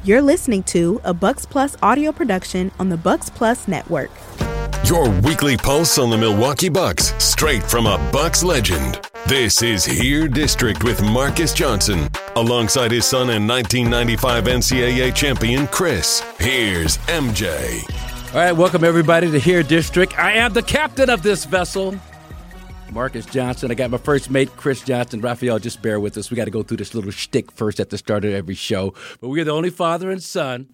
You're listening to a Bucks Plus audio production on the Bucks Plus Network. Your weekly pulse on the Milwaukee Bucks, straight from a Bucks legend. This is Here District with Marcus Johnson, alongside his son and 1995 NCAA champion, Chris. Here's MJ. All right, welcome everybody to Here District. I am the captain of this vessel, Marcus Johnson. I got my first mate, Chris Johnson. Raphael, just bear with us. We got to go through this little shtick first at the start of every show. But we're the only father and son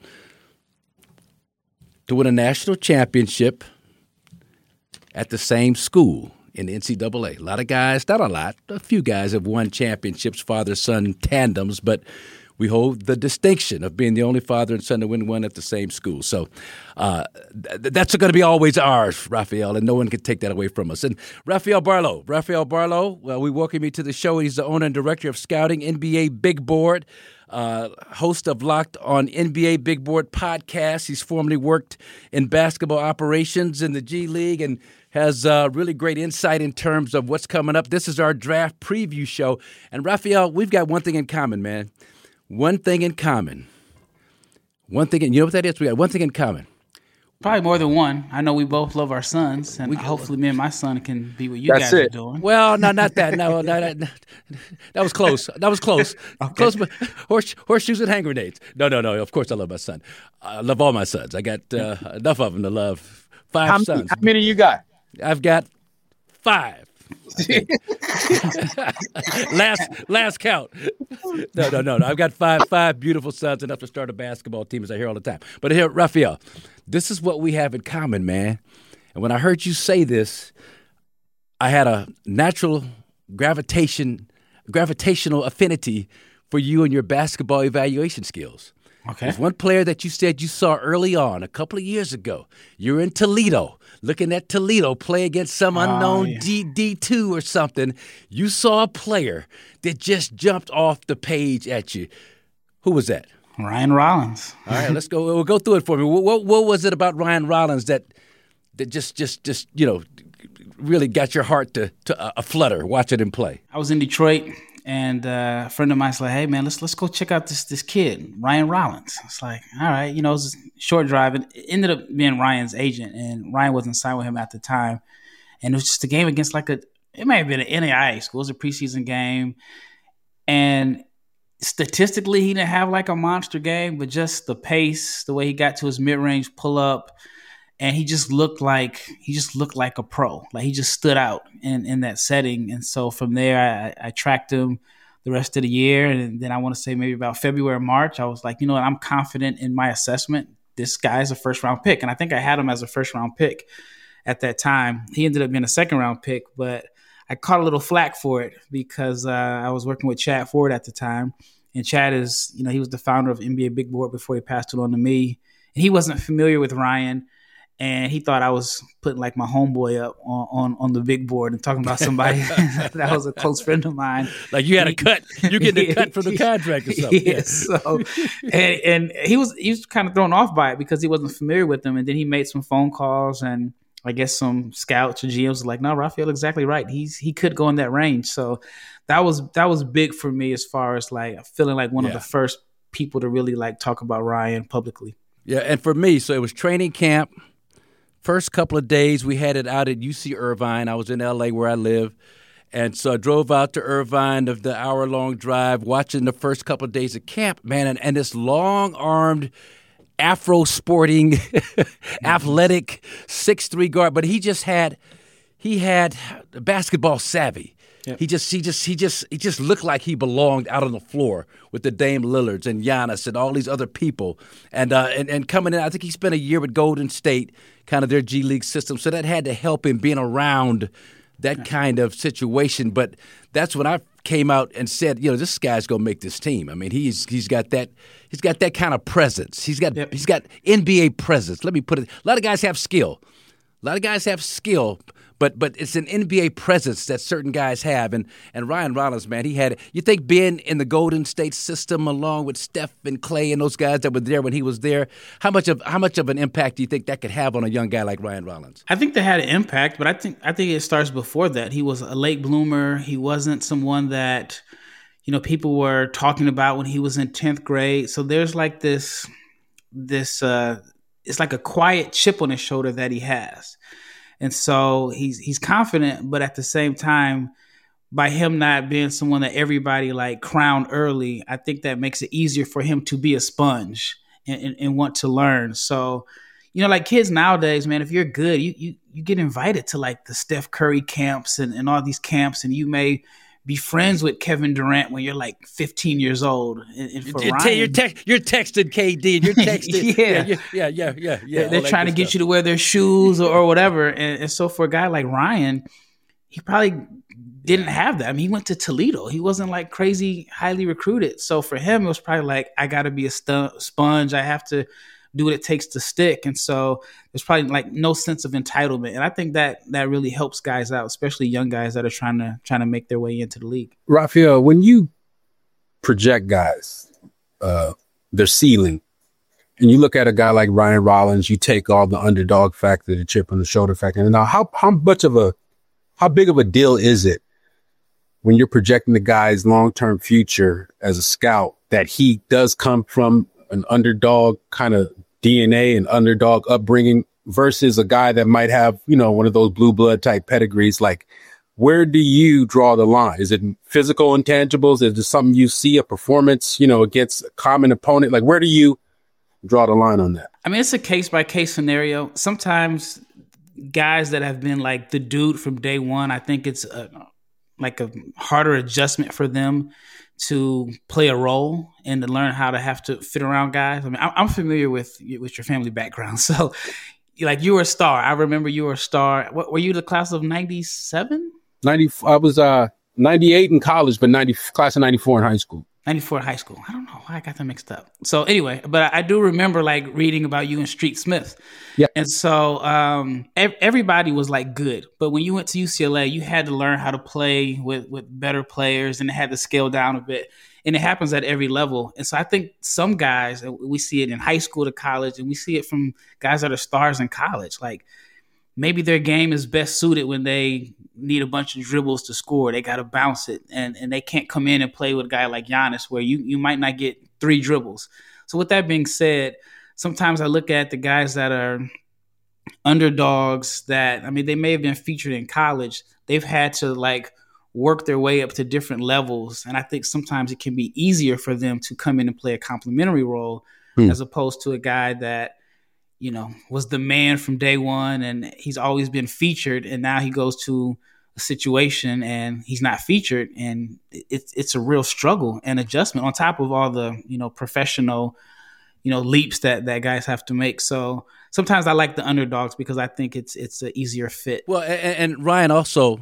to win a national championship at the same school in the NCAA. A lot of guys, not a lot, a few guys have won championships, father-son tandems, but we hold the distinction of being the only father and son to win one at the same school. So that's going to be always ours, Raphael, and no one can take that away from us. And Raphael Barlow, well, we welcome you to the show. He's the owner and director of Scouting, NBA Big Board, host of Locked on NBA Big Board podcast. He's formerly worked in basketball operations in the G League and has really great insight in terms of what's coming up. This is our draft preview show. And Raphael, we've got one thing in common, man. One thing in common. You know what that is? We got one thing in common. Probably more than one. I know we both love our sons, and hopefully me and my son can be what you guys are doing. Well, no, not that. No, that was close. Okay. Close, but horseshoes and hand grenades. No. Of course I love my son. I love all my sons. I got enough of them to love five sons. How many you got? I've got 5. last count. No. I've got five beautiful sons, enough to start a basketball team, as I hear all the time. But here, Raphael, this is what we have in common, man. And when I heard you say this, I had a natural gravitational affinity for you and your basketball evaluation skills. Okay. There's one player that you said you saw early on a couple of years ago. You're in Toledo, looking at Toledo play against some unknown D2 or something. You saw a player that just jumped off the page at you. Who was that? Ryan Rollins. All right, let's go. We'll go through it for me. What was it about Ryan Rollins that just really got your heart to a flutter watching him play? I was in Detroit. And a friend of mine's like, hey, man, let's go check out this kid, Ryan Rollins. It's like, all right, it was a short drive. It ended up being Ryan's agent, and Ryan wasn't signed with him at the time. And it was just a game against it may have been an NAIA school. It was a preseason game. And statistically, he didn't have a monster game, but just the pace, the way he got to his mid-range pull-up, and he just looked like a pro. He just stood out in that setting. And so from there, I tracked him the rest of the year. And then I want to say maybe about February, March, I was like, you know what, I'm confident in my assessment. This guy's a first-round pick. And I think I had him as a first-round pick at that time. He ended up being a second-round pick, but I caught a little flack for it because I was working with Chad Ford at the time. And Chad is, he was the founder of NBA Big Board before he passed it on to me. And he wasn't familiar with Ryan. And he thought I was putting my homeboy up on the big board and talking about somebody that was a close friend of mine. Like you had a cut, you getting a cut from the contract or something. Yes. Yeah. So, and he was kind of thrown off by it because he wasn't familiar with them. And then he made some phone calls, and I guess some scouts or GMs was like, "No, Raphael, exactly right. He could go in that range." So that was big for me as far as feeling like one of the first people to really talk about Ryan publicly. Yeah, and for me, so it was training camp. First couple of days, we had it out at UC Irvine. I was in L.A. where I live. And so I drove out to Irvine of the hour-long drive, watching the first couple of days of camp, man. And this long-armed, Afro-sporting, athletic 6'3" guard. But he had basketball savvy. Yep. He just looked like he belonged out on the floor with the Dame Lillards and Giannis and all these other people. And coming in, I think he spent a year with Golden State, kind of their G League system. So that had to help him being around that kind of situation. But that's when I came out and said, this guy's gonna make this team. I mean, he's got that kind of presence. He's got NBA presence. Let me put it. A lot of guys have skill. But it's an NBA presence that certain guys have. And Ryan Rollins, man, he had it. You think being in the Golden State system along with Steph and Clay and those guys that were there when he was there, how much of an impact do you think that could have on a young guy like Ryan Rollins? I think they had an impact, but I think it starts before that. He was a late bloomer. He wasn't someone that people were talking about when he was in 10th grade. So there's like this it's like a quiet chip on his shoulder that he has. And so he's confident, but at the same time, by him not being someone that everybody like crowned early, I think that makes it easier for him to be a sponge and want to learn. So, like kids nowadays, man, if you're good, you get invited to like the Steph Curry camps and all these camps, and you may be friends with Kevin Durant when you're like 15 years old. And for Ryan, you're texting KD, and you're texting. yeah. They're trying to get you to wear their shoes or whatever. And so for a guy like Ryan, he probably didn't have that. I mean, he went to Toledo. He wasn't like crazy highly recruited. So for him, it was probably like, I got to be a sponge. I have to do what it takes to stick. And so there's probably like no sense of entitlement. And I think that really helps guys out, especially young guys that are trying to make their way into the league. Raphael, when you project guys, their ceiling, and you look at a guy like Ryan Rollins, you take all the underdog factor, the chip on the shoulder factor. And now how big of a deal is it when you're projecting the guy's long-term future as a scout that he does come from an underdog kind of DNA and underdog upbringing versus a guy that might have, one of those blue blood type pedigrees? Like, where do you draw the line? Is it physical intangibles? Is it something you see a performance, against a common opponent? Like, where do you draw the line on that? I mean, it's a case by case scenario. Sometimes guys that have been like the dude from day one, I think it's like a harder adjustment for them to play a role and to learn how to have to fit around guys. I mean, I'm familiar with your family background. So like you were a star. I remember you were a star. What, were you the class of 97? I was 98 in college, but class of 94 in high school. 94 in high school. I don't know why I got that mixed up. So anyway, but I do remember like reading about you in Street Smith. Yeah. And so everybody was like good. But when you went to UCLA, you had to learn how to play with better players, and it had to scale down a bit. And it happens at every level. And so I think some guys, we see it in high school to college, and we see it from guys that are stars in college. Like maybe their game is best suited when they need a bunch of dribbles to score. They got to bounce it, and they can't come in and play with a guy like Giannis where you might not get 3 dribbles. So with that being said, sometimes I look at the guys that are underdogs that, I mean, they may have been featured in college. They've had to like work their way up to different levels. And I think sometimes it can be easier for them to come in and play a complementary role as opposed to a guy that, was the man from day one and he's always been featured. And now he goes to a situation and he's not featured. And it's a real struggle and adjustment on top of all the, professional, leaps that guys have to make. So sometimes I like the underdogs because I think it's an easier fit. Well, and Ryan also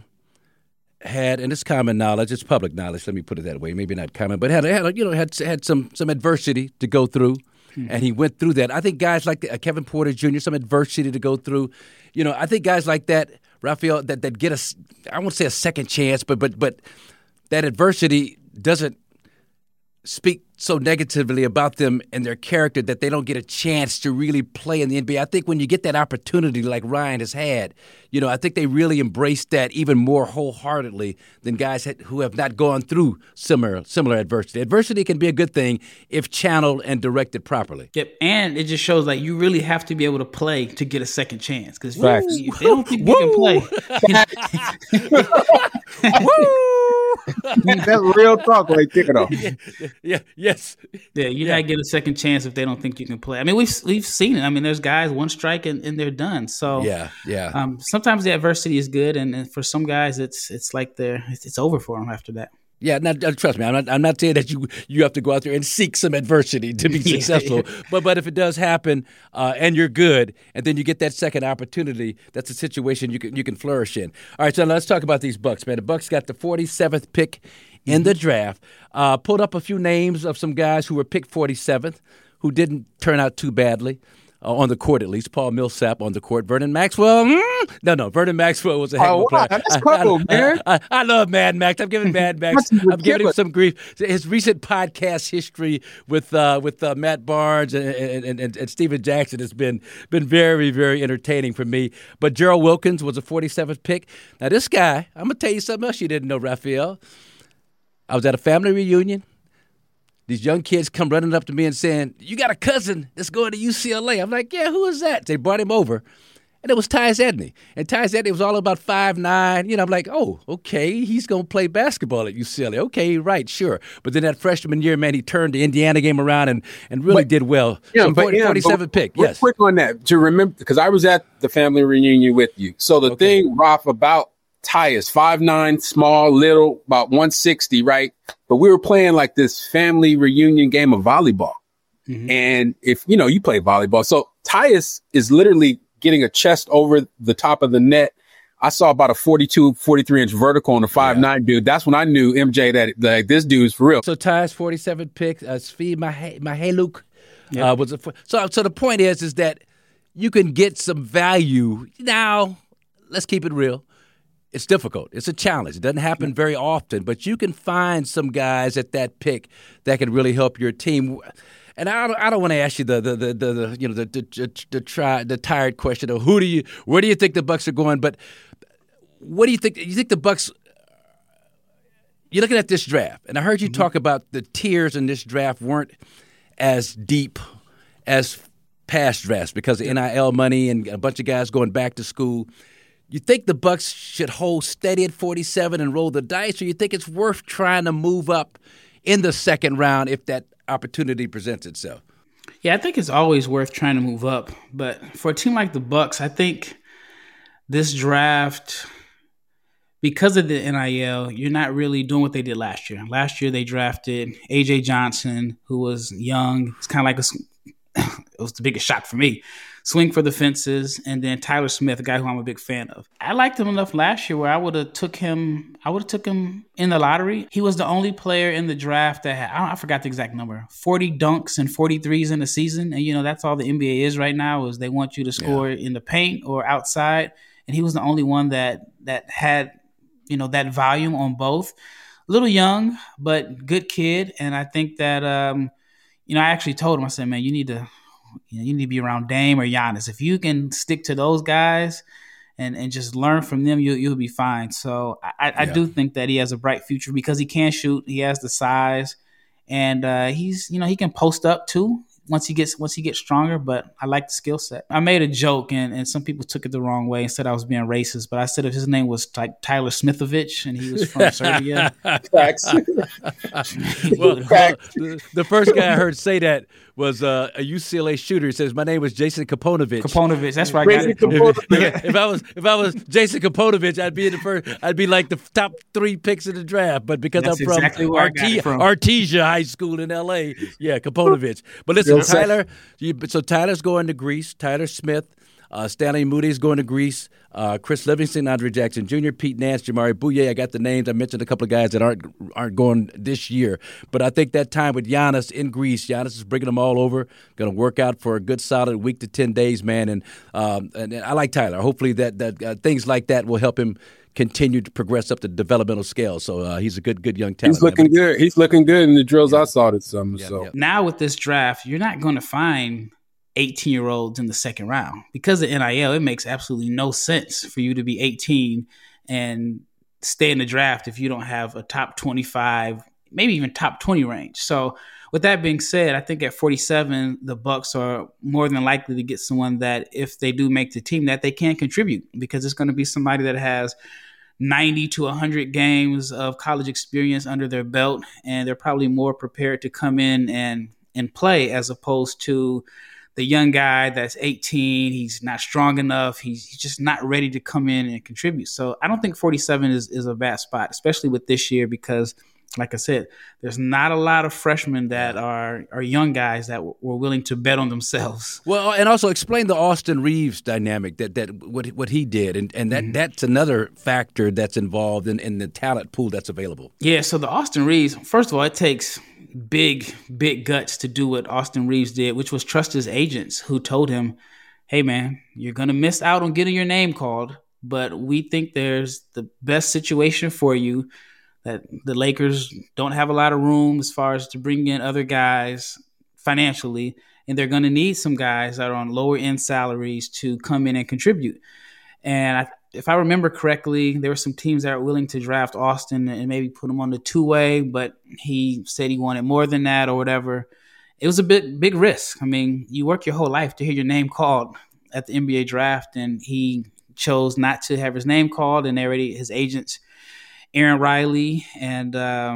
had, and it's common knowledge, it's public knowledge, let me put it that way, maybe not common, but had some adversity to go through. And he went through that. I think guys like Kevin Porter Jr., some adversity to go through. I think guys like that, Raphael, that get I won't say a second chance, but that adversity doesn't speak so negatively about them and their character that they don't get a chance to really play in the NBA. I think when you get that opportunity like Ryan has had, I think they really embrace that even more wholeheartedly than guys who have not gone through similar adversity. Adversity can be a good thing if channeled and directed properly. Yep, and it just shows like you really have to be able to play to get a second chance. Because if they don't think you can play. That's real talk right there, though. Yes. Yeah, you gotta get a second chance if they don't think you can play. I mean, we've seen it. I mean, there's guys one strike and they're done. So yeah. Sometimes the adversity is good, and for some guys, it's like it's over for them after that. Yeah, trust me. I'm not saying that you have to go out there and seek some adversity to be successful. But if it does happen and you're good, and then you get that second opportunity, that's a situation you can flourish in. All right, so let's talk about these Bucks, man. The Bucks got the 47th pick in the draft. Pulled up a few names of some guys who were picked 47th who didn't turn out too badly. On the court, at least. Paul Millsap on the court. Vernon Maxwell? No. Vernon Maxwell was a heck of a player. That's cool, man. I love Mad Max. I'm giving Mad Max. I'm giving him some grief. His recent podcast history with Matt Barnes and Steven Jackson has been very, very entertaining for me. But Gerald Wilkins was a 47th pick. Now, this guy, I'm going to tell you something else you didn't know, Raphael. I was at a family reunion. These young kids come running up to me and saying, "You got a cousin that's going to UCLA." I'm like, "Yeah, who is that?" They brought him over. And it was Tyus Edney. And Tyus Edney was all about 5'9". I'm like, oh, okay, he's going to play basketball at UCLA. Okay, right, sure. But then that freshman year, man, he turned the Indiana game around and really did well. Yeah, so 47 pick, yes. Quick on that, to remember, because I was at the family reunion with you. So the thing, Ralph, about Tyus, 5'9", small, little, about 160, right? But we were playing like this family reunion game of volleyball. Mm-hmm. And if, you play volleyball. So Tyus is literally getting a chest over the top of the net. I saw about a 42, 43-inch vertical on a 5'9" dude. That's when I knew, MJ, that this dude's for real. So Tyus, 47 picks. Svi Mykhailiuk was so the point is that you can get some value. Now, let's keep it real. It's difficult. It's a challenge. It doesn't happen very often, but you can find some guys at that pick that can really help your team. And I don't want to ask you the tired question of where do you think the Bucks are going? But what do you think? You think the Bucks? You're looking at this draft, and I heard you talk about the tiers in this draft weren't as deep as past drafts because of NIL money and a bunch of guys going back to school. You think the Bucks should hold steady at 47 and roll the dice, or you think it's worth trying to move up in the second round if that opportunity presents itself? Yeah, I think it's always worth trying to move up. But for a team like the Bucks, I think this draft, because of the NIL, you're not really doing what they did last year. Last year, they drafted A.J. Johnson, who was young. It's kind of like it was the biggest shock for me. Swing for the fences, and then Tyler Smith, a guy who I'm a big fan of. I liked him enough last year where I would have took him in the lottery. He was the only player in the draft that had, I forgot the exact number, 40 dunks and 43s in a season. And, that's all the NBA is right now, is they want you to score in the paint or outside. And he was the only one that had, that volume on both. A little young, but good kid. And I think that, I actually told him, I said, man, you need to be around Dame or Giannis. If you can stick to those guys and just learn from them, you'll be fine. So I do think that he has a bright future because he can shoot. He has the size, and he's he can post up too once he gets stronger. But I like the skill set. I made a joke and some people took it the wrong way and said I was being racist. But I said if his name was like Tyler Smithovich and he was from Serbia. Facts. The first guy I heard say that was a UCLA shooter. He says, "My name was Jason Kaponovich." Kaponovich, that's right. If I was Jason Kaponovich, I'd be like the top 3 picks in the draft. But because I'm from Artesia High School in LA, Kaponovich. But listen, Tyler. So Tyler's going to Greece. Tyler Smith. Stanley Moody's going to Greece. Chris Livingston, Andre Jackson Jr., Pete Nance, Jamari Bouye. I got the names. I mentioned a couple of guys that aren't going this year. But I think that time with Giannis in Greece, Giannis is bringing them all over. Going to work out for a good solid week to 10 days, man. And I like Tyler. Hopefully that things like that will help him continue to progress up the developmental scale. So he's a good young talent. He's looking good. He's looking good in the drills I saw this summer. So now with this draft, you're not going to find 18-year-olds in the second round. Because of NIL, it makes absolutely no sense for you to be 18 and stay in the draft if you don't have a top 25, maybe even top 20 range. So with that being said, I think at 47, the Bucks are more than likely to get someone that if they do make the team, that they can contribute, because it's going to be somebody that has 90 to 100 games of college experience under their belt, and they're probably more prepared to come in and play as opposed to the young guy that's 18, he's not strong enough. He's just not ready to come in and contribute. So I don't think 47 is a bad spot, especially with this year, because like I said, there's not a lot of freshmen that are young guys that were willing to bet on themselves. Well, and also explain the Austin Reeves dynamic, that what he did, and that's another factor that's involved in the talent pool that's available. Yeah, so the Austin Reeves, first of all, it takes big guts to do what Austin Reeves did, which was trust his agents who told him, hey, man, you're going to miss out on getting your name called, but we think there's the best situation for you, that the Lakers don't have a lot of room as far as to bring in other guys financially, and they're going to need some guys that are on lower end salaries to come in and contribute. And if I remember correctly, there were some teams that were willing to draft Austin and maybe put him on the 2-way, but he said he wanted more than that or whatever. It was a big risk. I mean, you work your whole life to hear your name called at the NBA draft, and he chose not to have his name called, and his agents, Aaron Riley and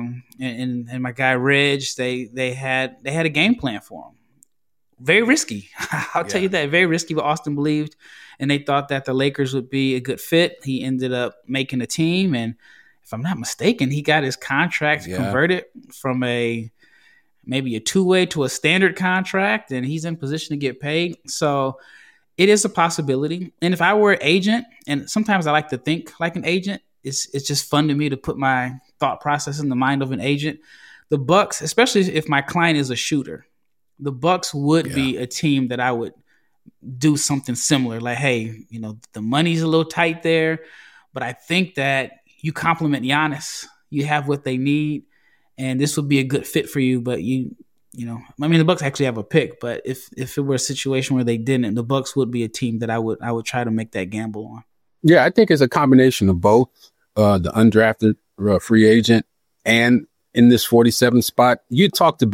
my guy Reg, they had a game plan for him. Very risky. I'll tell you that. Very risky, but Austin believed, and they thought that the Lakers would be a good fit. He ended up making a team, and if I'm not mistaken, he got his contract converted from maybe a 2-way to a standard contract, and he's in position to get paid. So it is a possibility. And if I were an agent, and sometimes I like to think like an agent, it's just fun to me to put my thought process in the mind of an agent. The Bucks, especially if my client is a shooter, the Bucks would be a team that I would do something similar. Like, hey, the money's a little tight there, but I think that you complement Giannis. You have what they need, and this would be a good fit for you. But the Bucks actually have a pick. But if it were a situation where they didn't, the Bucks would be a team that I would try to make that gamble on. Yeah, I think it's a combination of both. The undrafted free agent and in this 47 spot. You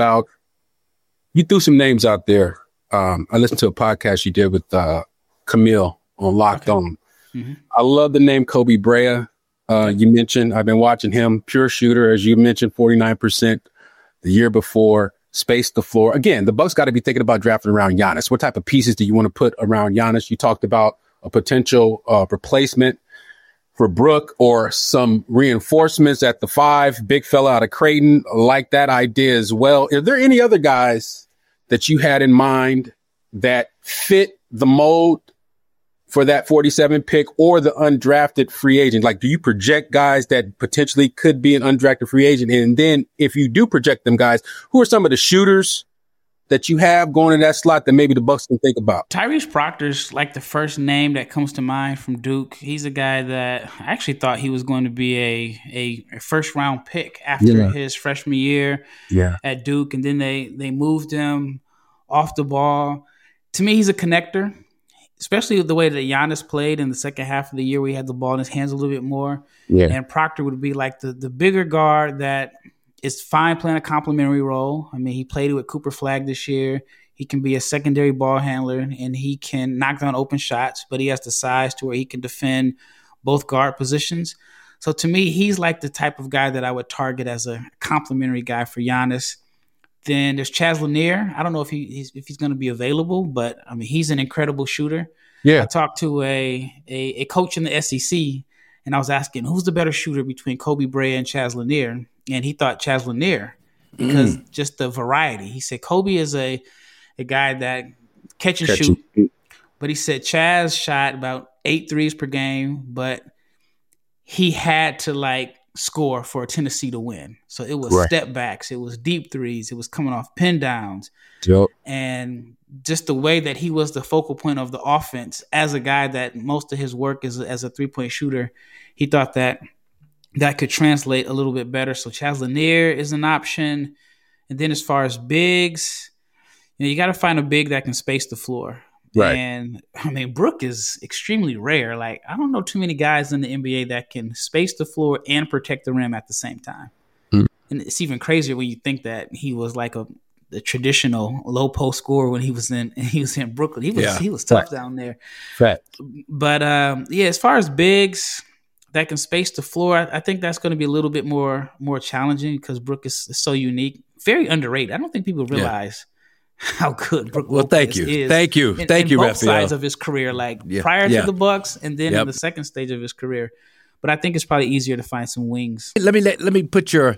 threw some names out there. I listened to a podcast you did with Camille on Locked On. Mm-hmm. I love the name Kobe Brea. You mentioned, I've been watching him, pure shooter, as you mentioned, 49% the year before, spaced the floor. Again, the Bucks got to be thinking about drafting around Giannis. What type of pieces do you want to put around Giannis? You talked about a potential replacement for Brook or some reinforcements at the 5, big fella out of Creighton. Like that idea as well. Are there any other guys that you had in mind that fit the mold for that 47 pick or the undrafted free agent? Like, do you project guys that potentially could be an undrafted free agent? And then if you do project them guys, who are some of the shooters that you have going in that slot that maybe the Bucks can think about? Tyrese Proctor's like the first name that comes to mind from Duke. He's a guy that I actually thought he was going to be a first round pick after his freshman year at Duke. And then they moved him off the ball. To me, he's a connector, especially the way that Giannis played in the second half of the year where he had the ball in his hands a little bit more. Yeah. And Proctor would be like the bigger guard that is fine playing a complementary role. I mean, he played it with Cooper Flagg this year. He can be a secondary ball handler, and he can knock down open shots, but he has the size to where he can defend both guard positions. So to me, he's like the type of guy that I would target as a complementary guy for Giannis. Then there's Chaz Lanier. I don't know if he's going to be available, but I mean, he's an incredible shooter. Yeah. I talked to a coach in the SEC, and I was asking, who's the better shooter between Kobe Brea and Chaz Lanier? And he thought Chaz Lanier because just the variety. He said Kobe is a guy that catch and shoot, but he said Chaz shot about 8 threes per game, but he had to score for Tennessee to win. So it was step backs, it was deep threes, it was coming off pin downs. Yep. And just the way that he was the focal point of the offense as a guy that most of his work is as a 3-point shooter, he thought that could translate a little bit better. So Chaz Lanier is an option. And then as far as bigs, you got to find a big that can space the floor. Right. And I mean, Brook is extremely rare. I don't know too many guys in the NBA that can space the floor and protect the rim at the same time. Mm. And it's even crazier when you think that he was like the traditional low post scorer when he was in Brooklyn. He was tough down there. Right. But as far as bigs that can space the floor, I think that's going to be a little bit more challenging because Brook is so unique, very underrated. I don't think people realize how good Brook Lopez is. Thank you, both Raphael. Sides of his career, prior to the Bucks and then in the second stage of his career. But I think it's probably easier to find some wings. Let you put your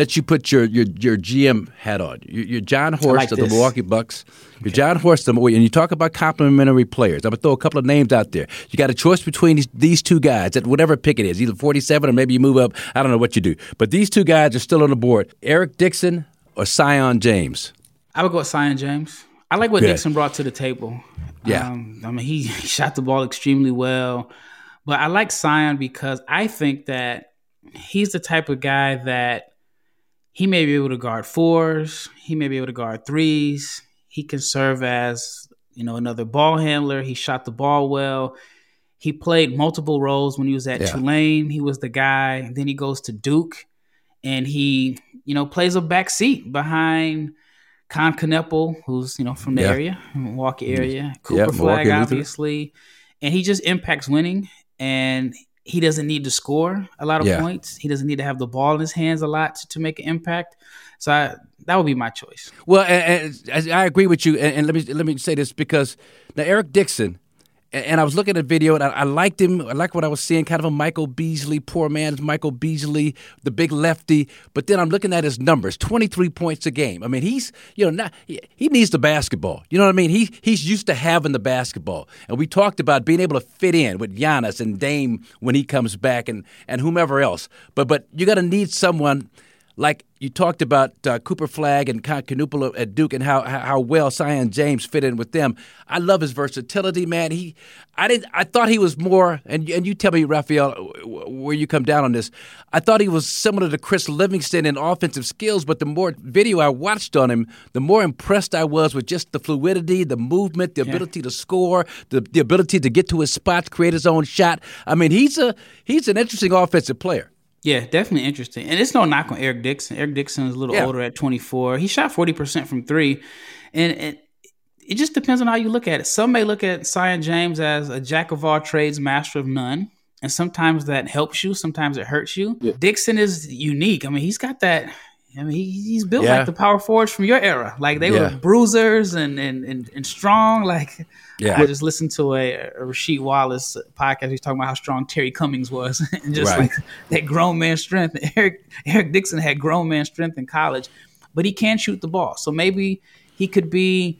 GM hat on. You're John Horst of the Milwaukee Bucks. You're John Horst, and you talk about complementary players. I'm gonna throw a couple of names out there. You got a choice between these two guys at whatever pick it is, either 47 or maybe you move up. I don't know what you do, but these two guys are still on the board: Eric Dixon or Zion James. I would go with Zion James. I like what Dixon brought to the table. Yeah, he shot the ball extremely well. But I like Zion because I think that he's the type of guy that he may be able to guard 4s. He may be able to guard 3s. He can serve as, another ball handler. He shot the ball well. He played multiple roles when he was at Tulane. He was the guy. Then he goes to Duke, and he, plays a back seat behind Con Kneppel, who's, from the area, Milwaukee area. Cooper Flag, obviously. And he just impacts winning, and he doesn't need to score a lot of points. He doesn't need to have the ball in his hands a lot to make an impact. So that would be my choice. Well, and I agree with you. And let me say this, because now Eric Dixon, and I was looking at the video, and I liked him. I liked what I was seeing, kind of a Michael Beasley, poor man's Michael Beasley, the big lefty. But then I'm looking at his numbers, 23 points a game. I mean, he's, he needs the basketball. You know what I mean? He's used to having the basketball. And we talked about being able to fit in with Giannis and Dame when he comes back and whomever else. But you got to need someone like you talked about Cooper Flag and Kneppel at Duke and how well Zion James fit in with them. I love his versatility, man. I thought he was more, and you tell me, Raphael, where you come down on this. I thought he was similar to Chris Livingston in offensive skills, but the more video I watched on him, the more impressed I was with just the fluidity, the movement, the ability to score, the ability to get to his spots, create his own shot. I mean, he's an interesting offensive player. Yeah, definitely interesting. And it's no knock on Eric Dixon. Eric Dixon is a little older at 24. He shot 40% from three. And it just depends on how you look at it. Some may look at Zion James as a jack of all trades, master of none. And sometimes that helps you. Sometimes it hurts you. Yeah. Dixon is unique. I mean, he's got that. I mean, he's built like the power forwards from your era. Like they were bruisers and strong. Like I just listened to a Rasheed Wallace podcast. He's talking about how strong Terry Cummings was, and just like that grown man strength. Eric Dixon had grown man strength in college, but he can shoot the ball. So maybe he could be.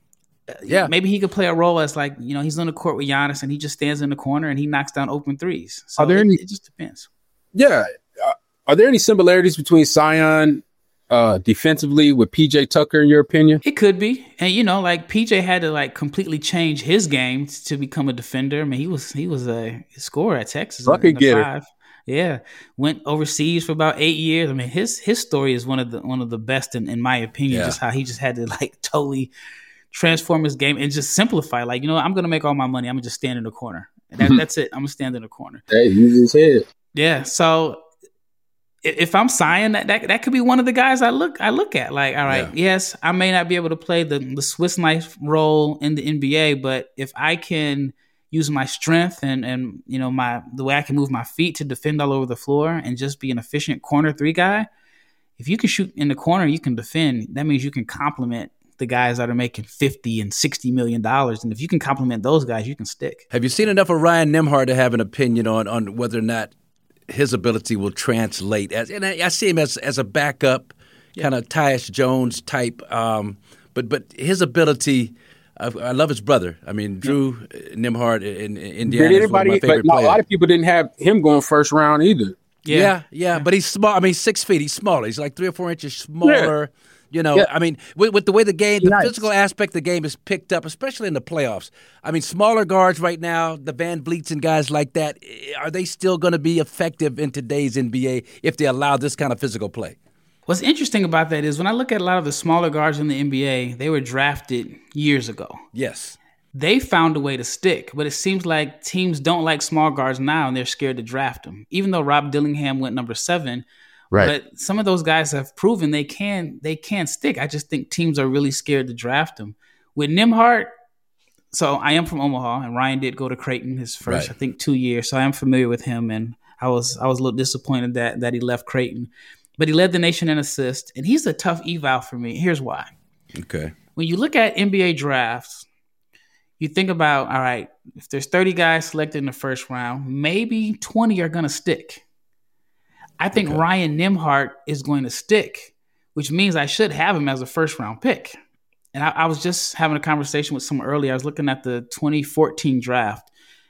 Maybe he could play a role as like, he's on the court with Giannis and he just stands in the corner and he knocks down open threes. So it just depends. Yeah. Are there any similarities between Zion defensively with PJ Tucker, in your opinion? It could be. And, like PJ had to like completely change his game to become a defender. I mean, he was a scorer at Texas. Bucket getter. Yeah. Went overseas for about 8 years. I mean, his story is one of the best in my opinion, just how he just had to like totally transform his game and just simplify. Like, I'm going to make all my money. I'm going to just stand in the corner. That's it. I'm going to stand in the corner. Hey, use his head. Yeah. So if I'm Zion, that could be one of the guys I look at. Like, all right, yes, I may not be able to play the Swiss knife role in the NBA, but if I can use my strength and the way I can move my feet to defend all over the floor and just be an efficient corner three guy, if you can shoot in the corner, you can defend. That means you can complement the guys that are making $50 and $60 million. And if you can complement those guys, you can stick. Have you seen enough of Ryan Nembhard to have an opinion on whether or not his ability will translate? And I see him as a backup, kind of Tyus Jones type. But his ability, I love his brother. I mean, Drew Nembhard in Indiana is one of my favorite players. A lot of people didn't have him going first round either. Yeah. But he's small. I mean, 6 feet. He's smaller. He's like 3 or 4 inches smaller. Yeah. I mean, with the way the game, the physical aspect of the game is picked up, especially in the playoffs. I mean, smaller guards right now, the Van Vliets and guys like that, are they still going to be effective in today's NBA if they allow this kind of physical play? What's interesting about that is when I look at a lot of the smaller guards in the NBA, they were drafted years ago. Yes. They found a way to stick, but it seems like teams don't like small guards now and they're scared to draft them. Even though Rob Dillingham went number 7, right. But some of those guys have proven they can stick. I just think teams are really scared to draft them. With Nembhard, so I am from Omaha, and Ryan did go to Creighton his first, I think, 2 years. So I am familiar with him, and I was a little disappointed that he left Creighton. But he led the nation in assists, and he's a tough eval for me. Here's why. Okay. When you look at NBA drafts, you think about, all right, if there's 30 guys selected in the first round, maybe 20 are going to stick. I think Ryan Nembhard is going to stick, which means I should have him as a first-round pick. And I was just having a conversation with someone earlier. I was looking at the 2014 draft.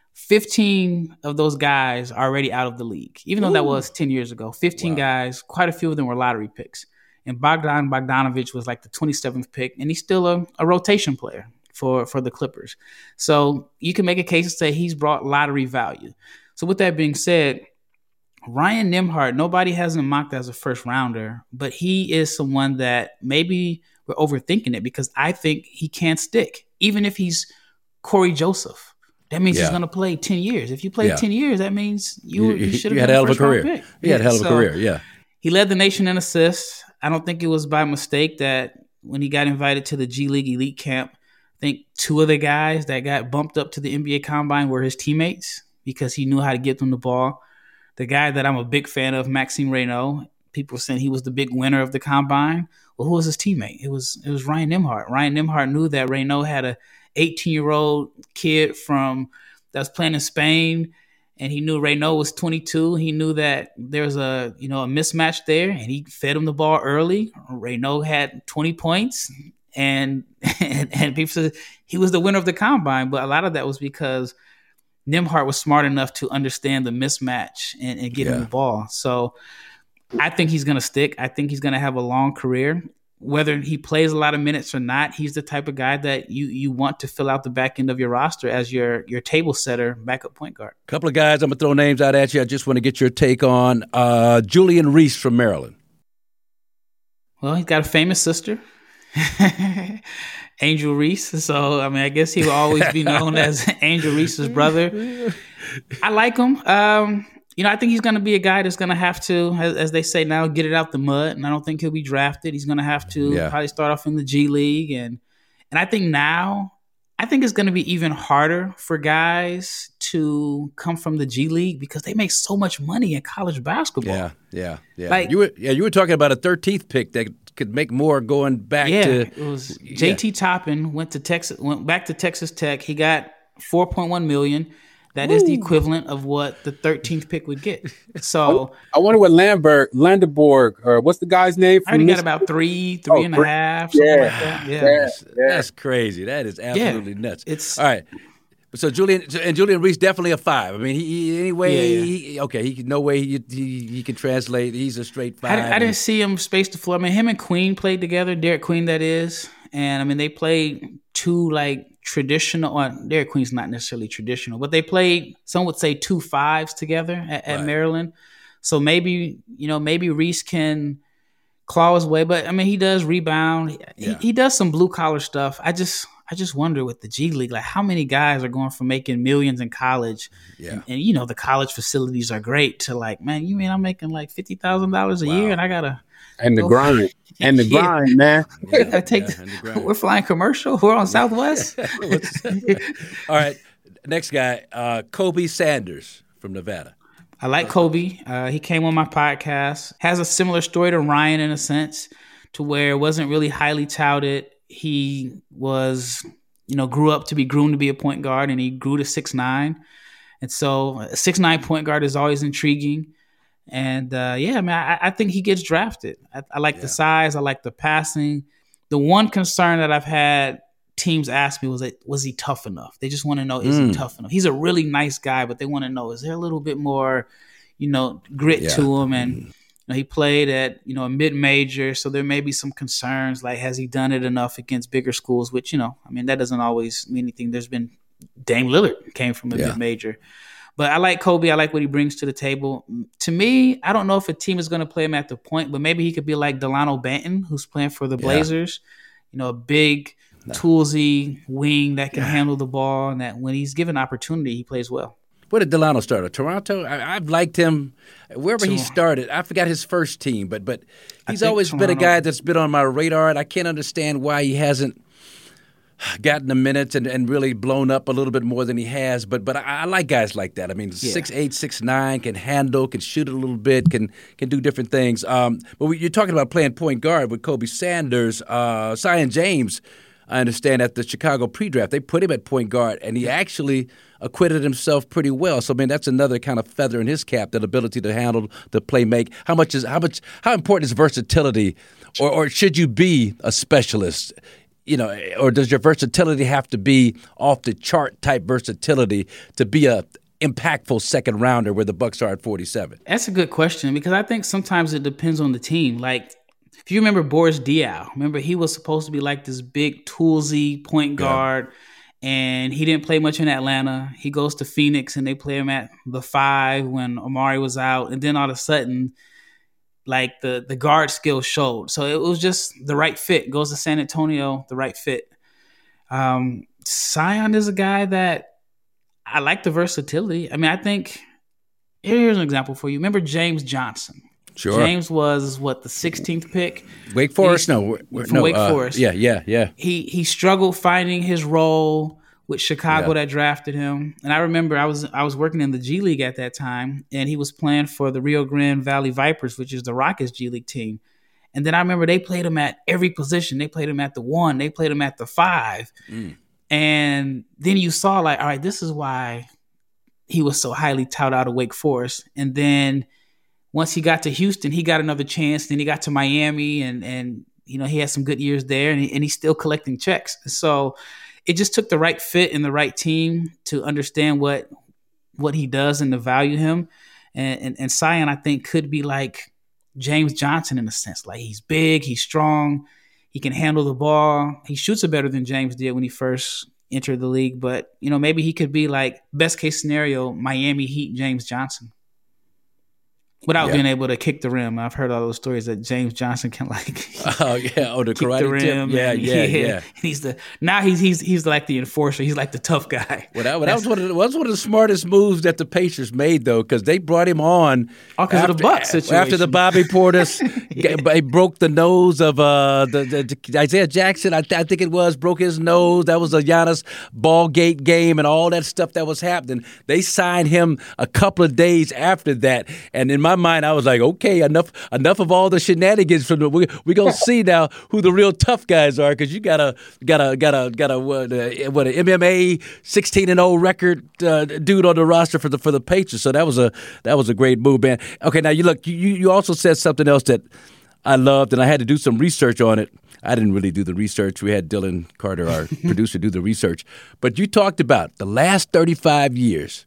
15 of those guys are already out of the league, even though that was 10 years ago. 15 guys, quite a few of them were lottery picks. And Bogdan Bogdanović was like the 27th pick, and he's still a rotation player for the Clippers. So you can make a case to say he's brought lottery value. So with that being said, Ryan Nembhard, nobody has him mocked as a first rounder, but he is someone that maybe we're overthinking it because I think he can't stick, even if he's Corey Joseph. that means he's Yeah. going to play 10 years. If you play Yeah. 10 years, that means you should have had been a hell of a first-round career. pick. He had a hell of a So career. Yeah. he led the nation in assists. I don't think it was by mistake that when he got invited to the G League Elite Camp, I think 2 of the guys that got bumped up to the NBA Combine were his teammates because he knew how to get them the ball. The guy that I'm a big fan of, Maxime Reynaud, people were saying he was the big winner of the Combine. Well, who was his teammate? It was Ryan Nembhard. Ryan Nembhard knew that Reynaud had a 18-year-old kid that was playing in Spain, and he knew Reynaud was 22. He knew that there was a mismatch there, and he fed him the ball early. Reynaud had 20 points, and people said he was the winner of the Combine. But a lot of that was because Nembhard was smart enough to understand the mismatch and get him the ball. So I think he's going to stick. I think he's going to have a long career. Whether he plays a lot of minutes or not, he's the type of guy that you want to fill out the back end of your roster as your table setter, backup point guard. A couple of guys I'm going to throw names out at you. I just want to get your take on Julian Reese from Maryland. Well, he's got a famous sister, Angel Reese. So, I mean, I guess he will always be known as Angel Reese's brother. I like him. I think he's going to be a guy that's going to have to, as they say now, get it out the mud. And I don't think he'll be drafted. He's going to have to probably start off in the G League. And I think it's going to be even harder for guys to come from the G League because they make so much money in college basketball. Yeah. Like, you were talking about a 13th pick that could make more going back to. It was JT Toppin went back to Texas Tech. He got $4.1 million. That is the equivalent of what the 13th pick would get. So I wonder what Landerborg, or what's the guy's name? I already got about three and a half. Something like that. Yeah. That's crazy. That is absolutely nuts. All right. So Julian Reese definitely a 5. I mean, he can translate. He's a straight 5. I didn't see him space the floor. I mean, him and Queen played together. Derek Queen, that is, and I mean they played 2 traditional. Derek Queen's not necessarily traditional, but they played. Some would say 2 5s together at Maryland. So maybe Reese can claw his way, but I mean he does rebound. He does some blue collar stuff. I just wonder with the G League, how many guys are going from making millions in college, and the college facilities are great to man, you mean I'm making $50,000 a year and I gotta the grind man. We're flying commercial. We're on Southwest. All right, next guy, Kobe Sanders from Nevada. I like Kobe. He came on my podcast. Has a similar story to Ryan in a sense, to where it wasn't really highly touted. He was, grew up to be groomed to be a point guard, and he grew to 6'9". And so a 6'9" point guard is always intriguing. And I think he gets drafted. I like the size. I like the passing. The one concern that I've had teams ask me was he tough enough? They just want to know, is he tough enough? He's a really nice guy, but they want to know, is there a little bit more, grit to him? And he played at, a mid-major, so there may be some concerns, has he done it enough against bigger schools, which, that doesn't always mean anything. There's been Dame Lillard came from a mid-major. But I like Kobe. I like what he brings to the table. To me, I don't know if a team is going to play him at the point, but maybe he could be like Delano Banton, who's playing for the Blazers, a big, toolsy wing that can handle the ball, and that when he's given opportunity, he plays well. Where did Delano start? Toronto? I've liked him wherever he started. I forgot his first team, but he's always been a guy that's been on my radar, and I can't understand why he hasn't gotten the minutes and really blown up a little bit more than he has. But I like guys like that. I mean, 6'8", 6'9", can handle, can shoot a little bit, can do different things. But you're talking about playing point guard with Kobe Sanders, Zion James. I understand at the Chicago pre-draft, they put him at point guard, and he actually acquitted himself pretty well. So, I mean, that's another kind of feather in his cap, that ability to handle, to play make. How important is versatility, or should you be a specialist? Or does your versatility have to be off the chart type versatility to be a impactful second rounder where the Bucks are at 47? That's a good question, because I think sometimes it depends on the team. If you remember Boris Diaw, he was supposed to be this big toolsy point guard, and he didn't play much in Atlanta. He goes to Phoenix, and they play him at the 5 when Amari was out, and then all of a sudden, the guard skill showed. So it was just the right fit. Goes to San Antonio, the right fit. Zion is a guy that I like the versatility. I mean, I think here's an example for you. Remember James Johnson? Sure. James was the 16th pick? Wake Forest? From Wake Forest. Yeah. He struggled finding his role with Chicago that drafted him. And I remember I was working in the G League at that time, and he was playing for the Rio Grande Valley Vipers, which is the Rockets G League team. And then I remember they played him at every position. They played him at the 1. They played him at the 5. And then you saw all right, this is why he was so highly touted out of Wake Forest. And then once he got to Houston, he got another chance. Then he got to Miami, and he had some good years there, and he's still collecting checks. So it just took the right fit and the right team to understand what he does and to value him. And Zion, I think, could be like James Johnson in a sense. Like, he's big, he's strong, he can handle the ball. He shoots it better than James did when he first entered the league. But, maybe he could be like, best case scenario, Miami Heat James Johnson. Without being able to kick the rim. I've heard all those stories that James Johnson can the karate the rim. tip. Yeah. He's like the enforcer. He's like the tough guy. Well, that was one of the smartest moves that the Pacers made, though, because they brought him on because of the Bucks situation. After the Bobby Portis, he broke the nose of the Isaiah Jackson. I think it was broke his nose. That was a Giannis Ballgate game and all that stuff that was happening. They signed him a couple of days after that, and in my mind, I was like, okay, enough of all the shenanigans. We're gonna see now who the real tough guys are, because you got a what an MMA 16-0 record dude on the roster for the Patriots. So that was a great move, man. Okay, now you also said something else that I loved, and I had to do some research on it. I didn't really do the research. We had Dylan Carter, our producer, do the research. But you talked about the last 35 years,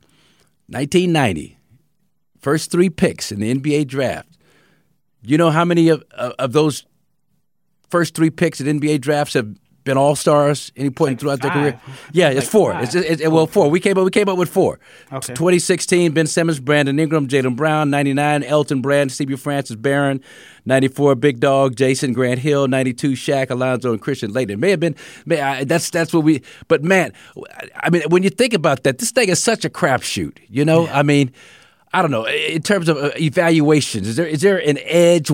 1990. First 3 picks in the NBA draft. You know how many of those first 3 picks in NBA drafts have been all-stars any point throughout their career? Yeah, it's 4. It's 4. We came up with 4. Okay. 2016, Ben Simmons, Brandon Ingram, Jaylen Brown. 99, Elton Brand, Stevie Francis Barron. 94, Big Dog, Jason Grant Hill. 92, Shaq, Alonzo, and Christian Laettner. It may have been, that's what we. But man, I mean, when you think about that, this thing is such a crapshoot. Yeah. I mean, I don't know. In terms of evaluations, is there an edge,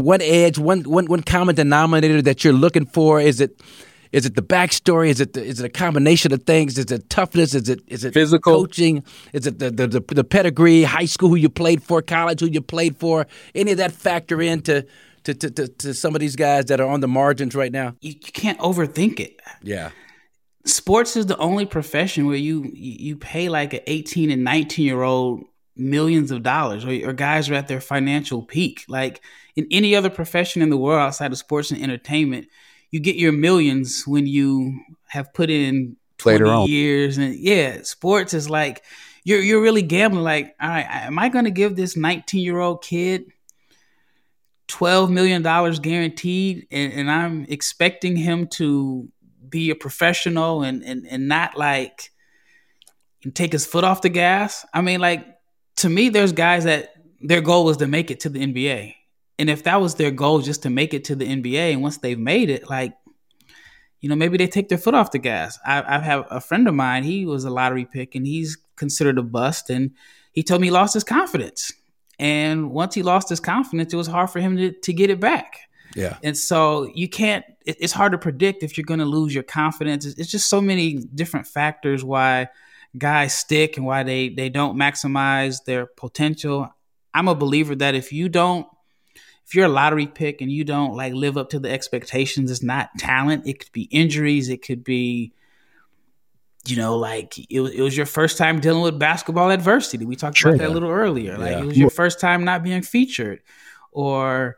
one common denominator that you're looking for? Is it the backstory? Is it a combination of things? Is it toughness? Is it physical coaching? Is it the pedigree, high school who you played for, college who you played for? Any of that factor into to some of these guys that are on the margins right now? You can't overthink it. Yeah. Sports is the only profession where you pay like an 18 and 19-year-old millions of dollars, or guys are at their financial peak. Like in any other profession in the world outside of sports and entertainment, you get your millions when you have put in 20 years. And sports is like you're really gambling. Like, all right, am I going to give this 19-year-old kid $12 million guaranteed, and I'm expecting him to be a professional and not like and take his foot off the gas? I mean, like, to me, there's guys that their goal was to make it to the NBA. And if that was their goal, just to make it to the NBA, and once they've made it, like, maybe they take their foot off the gas. I have a friend of mine, he was a lottery pick, and he's considered a bust. And he told me he lost his confidence. And once he lost his confidence, it was hard for him to get it back. Yeah. And so it's hard to predict if you're going to lose your confidence. It's just so many different factors why guys stick and why they don't maximize their potential. I'm a believer that if you're a lottery pick and you don't like live up to the expectations, it's not talent. It could be injuries. It could be, like it was your first time dealing with basketball adversity. We talked about that a little earlier. Like it was your first time not being featured, or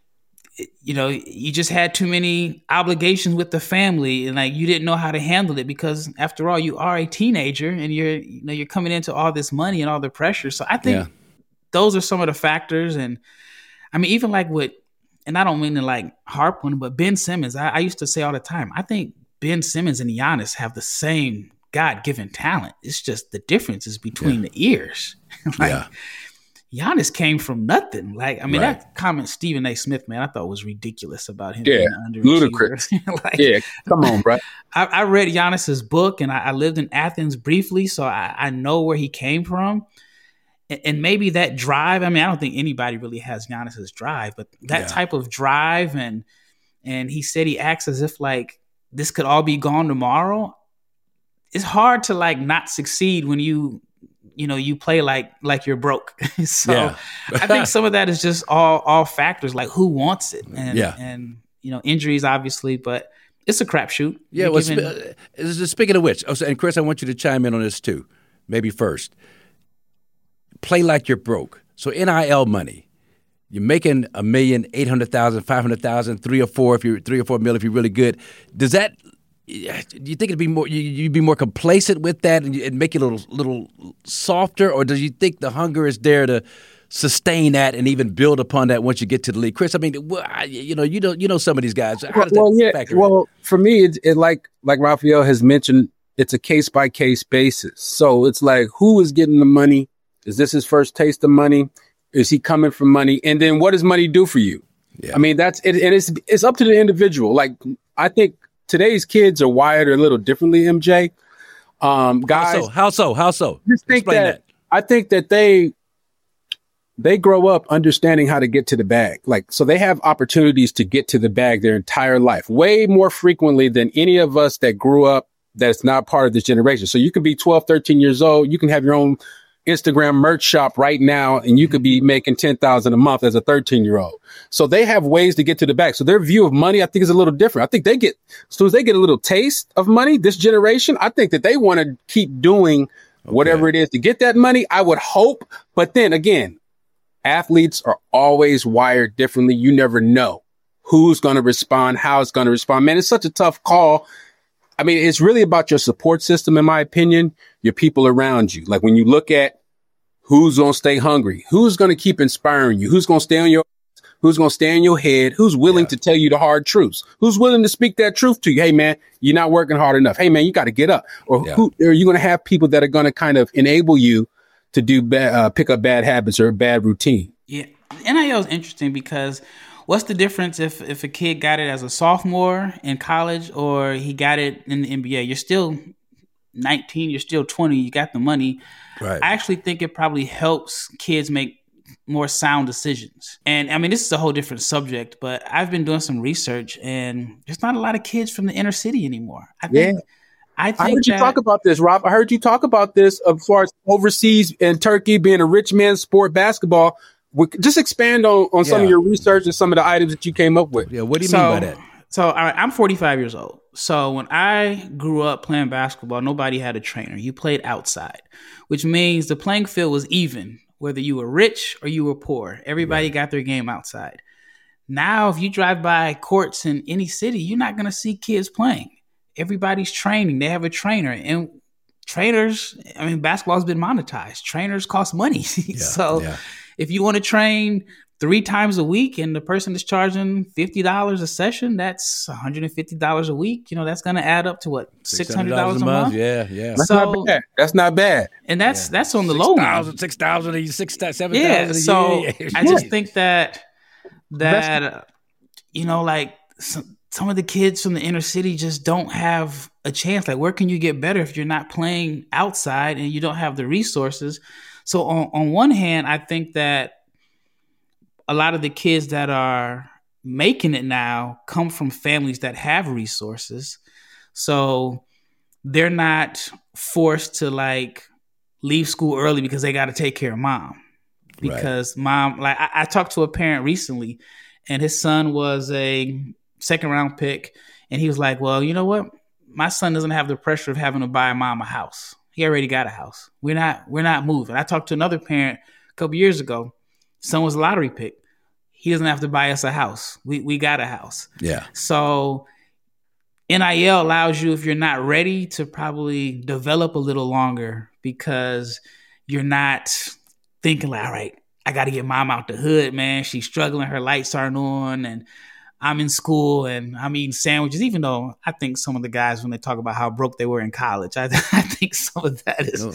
you just had too many obligations with the family, and like you didn't know how to handle it, because after all, you are a teenager and you're coming into all this money and all the pressure. So I think those are some of the factors. And I mean, even like and I don't mean to like harp on, but Ben Simmons, I used to say all the time, I think Ben Simmons and Giannis have the same God-given talent. It's just the difference is between the ears. Giannis came from nothing. Like, I mean, Right. that comment Stephen A. Smith, man, I thought was ridiculous about him Yeah, being an underachiever. ludicrous. Like, Yeah, come on, bro. I read Giannis's book, and I lived in Athens briefly, so I know where he came from. And maybe that drive, I mean, I don't think anybody really has Giannis's drive, but that type of drive, and he said he acts as if like this could all be gone tomorrow. It's hard to like not succeed when you play like you're broke. So I think some of that is just all factors, like who wants it, and injuries obviously, but it's a crapshoot. Yeah. Well, speaking of which, and Chris, I want you to chime in on this too. Maybe first, play like you're broke. So NIL money, you're making $1 million, $800,000, $500,000, $3 or $4 million if you're really good. Does that? Do you think it'd be more? You'd be more complacent with that and make it a little softer, or do you think the hunger is there to sustain that and even build upon that once you get to the league? Chris, I mean, you know some of these guys. How does that factor in? Well, for me, it like Raphael has mentioned, it's a case by case basis. So it's like, who is getting the money? Is this his first taste of money? Is he coming from money? And then what does money do for you? Yeah. I mean, that's it. And it's up to the individual. Like, I think today's kids are wired a little differently, MJ. Guys, how so? Just think that. I think that they grow up understanding how to get to the bag. Like, so they have opportunities to get to the bag their entire life, way more frequently than any of us that grew up that's not part of this generation. So you could be 12, 13 years old. You can have your own Instagram merch shop right now, and you could be making $10,000 a month as a 13-year-old. So they have ways to get to the bag. So their view of money, I think, is a little different. I think as soon as they get a little taste of money, this generation, I think that they want to keep doing whatever it is to get that money. I would hope. But then again, athletes are always wired differently. You never know who's going to respond, how it's going to respond. Man, it's such a tough call. I mean, it's really about your support system, in my opinion, your people around you. Like, when you look at who's going to stay hungry, who's going to keep inspiring you, who's going to stay on who's going to stay in your head, who's willing to tell you the hard truths, who's willing to speak that truth to you. Hey, man, you're not working hard enough. Hey, man, you got to get up. Or are you going to have people that are going to kind of enable you to do pick up bad habits or a bad routine? Yeah. NIL is interesting because what's the difference if a kid got it as a sophomore in college or he got it in the NBA? You're still 19, you're still 20, you got the money. Right. I actually think it probably helps kids make more sound decisions. And I mean, this is a whole different subject, but I've been doing some research and there's not a lot of kids from the inner city anymore. I heard you talk about this, Rob. I heard you talk about this as far as overseas and Turkey being a rich man's sport, basketball. Just expand on some of your research and some of the items that you came up with. Yeah, what do you mean by that? So I'm 45 years old. So when I grew up playing basketball, nobody had a trainer. You played outside, which means the playing field was even, whether you were rich or you were poor. Everybody got their game outside. Now, if you drive by courts in any city, you're not going to see kids playing. Everybody's training. They have a trainer. And trainers, I mean, basketball's been monetized. Trainers cost money. If you want to train 3 times a week and the person is charging $50 a session, that's $150 a week. You know, that's going to add up to what? $600 a month? Yeah. That's not bad. That's not bad. And that's on the low end. 6,000, 7,000 Yeah. a So year. I just think that you know, like some of the kids from the inner city just don't have a chance. Like, where can you get better if you're not playing outside and you don't have the resources? So on one hand, I think that a lot of the kids that are making it now come from families that have resources. So they're not forced to like leave school early because they got to take care of mom. Because mom, like I talked to a parent recently and his son was a 2nd round pick. And he was like, well, you know what? My son doesn't have the pressure of having to buy mom a house. He already got a house. We're not moving. I talked to another parent a couple years ago. Son was a lottery pick. He doesn't have to buy us a house. We got a house. Yeah. So NIL allows you, if you're not ready, to probably develop a little longer because you're not thinking like, all right, I got to get mom out the hood, man. She's struggling. Her lights aren't on. And I'm in school and I'm eating sandwiches, even though I think some of the guys, when they talk about how broke they were in college, I think some of that is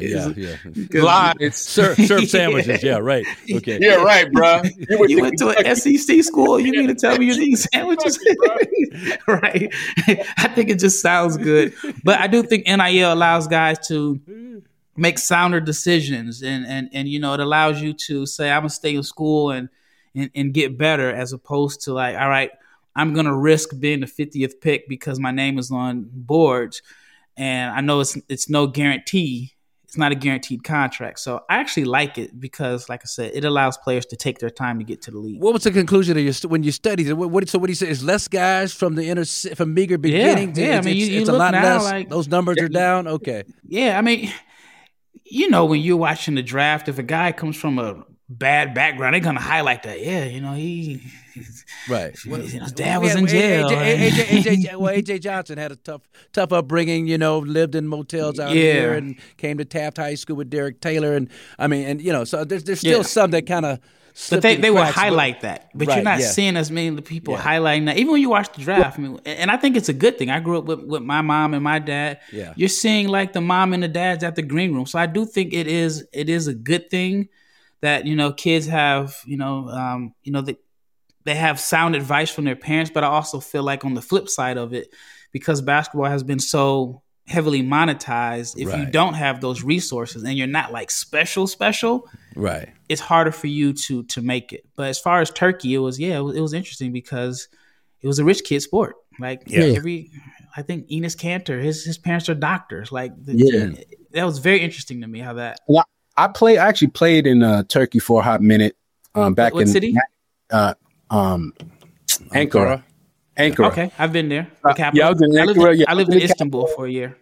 serve sandwiches. Yeah, right. Okay. Yeah, right, bro. You went to an SEC school. You mean to tell me you're eating sandwiches? Right. I think it just sounds good, but I do think NIL allows guys to make sounder decisions, and it allows you to say, I'm gonna stay in school and get better, as opposed to like, all right, I'm going to risk being the 50th pick because my name is on boards. And I know it's no guarantee. It's not a guaranteed contract. So I actually like it because, like I said, it allows players to take their time to get to the league. What was the conclusion of when you studied it? What do you say? Is less guys from from meager beginning? Yeah. I mean, you it's a look lot now, less. like, those numbers are down. Okay. Yeah. I mean, when you're watching the draft, if a guy comes from a bad background, they're gonna highlight that. Yeah, right. His dad was in jail. AJ Johnson had a tough upbringing. Lived in motels out here and came to Taft High School with Derek Taylor, and so there's still some that kind of. But they will highlight that. But you're not seeing as many people highlighting that. Even when you watch the draft, and I think it's a good thing. I grew up with my mom and my dad. Yeah. You're seeing like the mom and the dads at the green room. So I do think it is a good thing that kids have they have sound advice from their parents. But I also feel like on the flip side of it, because basketball has been so heavily monetized, if you don't have those resources and you're not like special, right, it's harder for you to make it. But as far as Turkey, it was interesting because it was a rich kid sport. Like I think Enes Kanter, his parents are doctors. Like that was very interesting to me how that. Well, I actually played in Turkey for a hot minute. Back what in city? Ankara. Okay, I've been there. The capital. I was in Ankara. I lived in Istanbul for a year.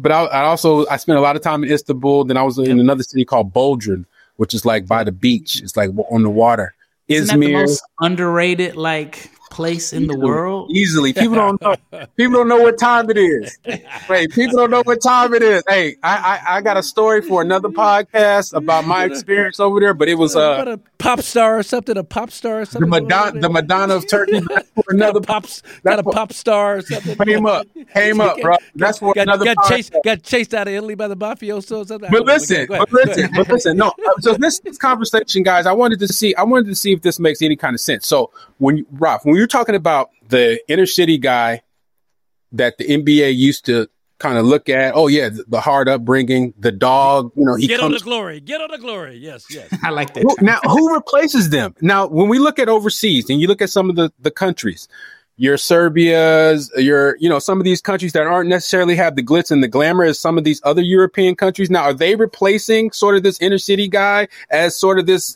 I spent a lot of time in Istanbul. Then I was in another city called Bodrum, which is like by the beach. It's like on the water. Isn't that the most underrated place in the world? Easily. People don't know. People don't know what time it is. Hey, people don't know what time it is. Hey, I got a story for another podcast about my experience over there, but it was a pop star or something. The Madonna of Turkey. For another pop star or something. Came up, bro. That's for another got chased out of Italy by the mafioso or something. But listen. No. So this conversation, guys, I wanted to see if this makes any kind of sense. So when you're talking about the inner city guy that the NBA used to kind of look at, the hard upbringing, the dog, get on the glory. Yes. I like that. Now, who replaces them? Now, when we look at overseas and you look at some of the countries, your Serbias, some of these countries that aren't necessarily have the glitz and the glamour as some of these other European countries. Now, are they replacing sort of this inner city guy as sort of this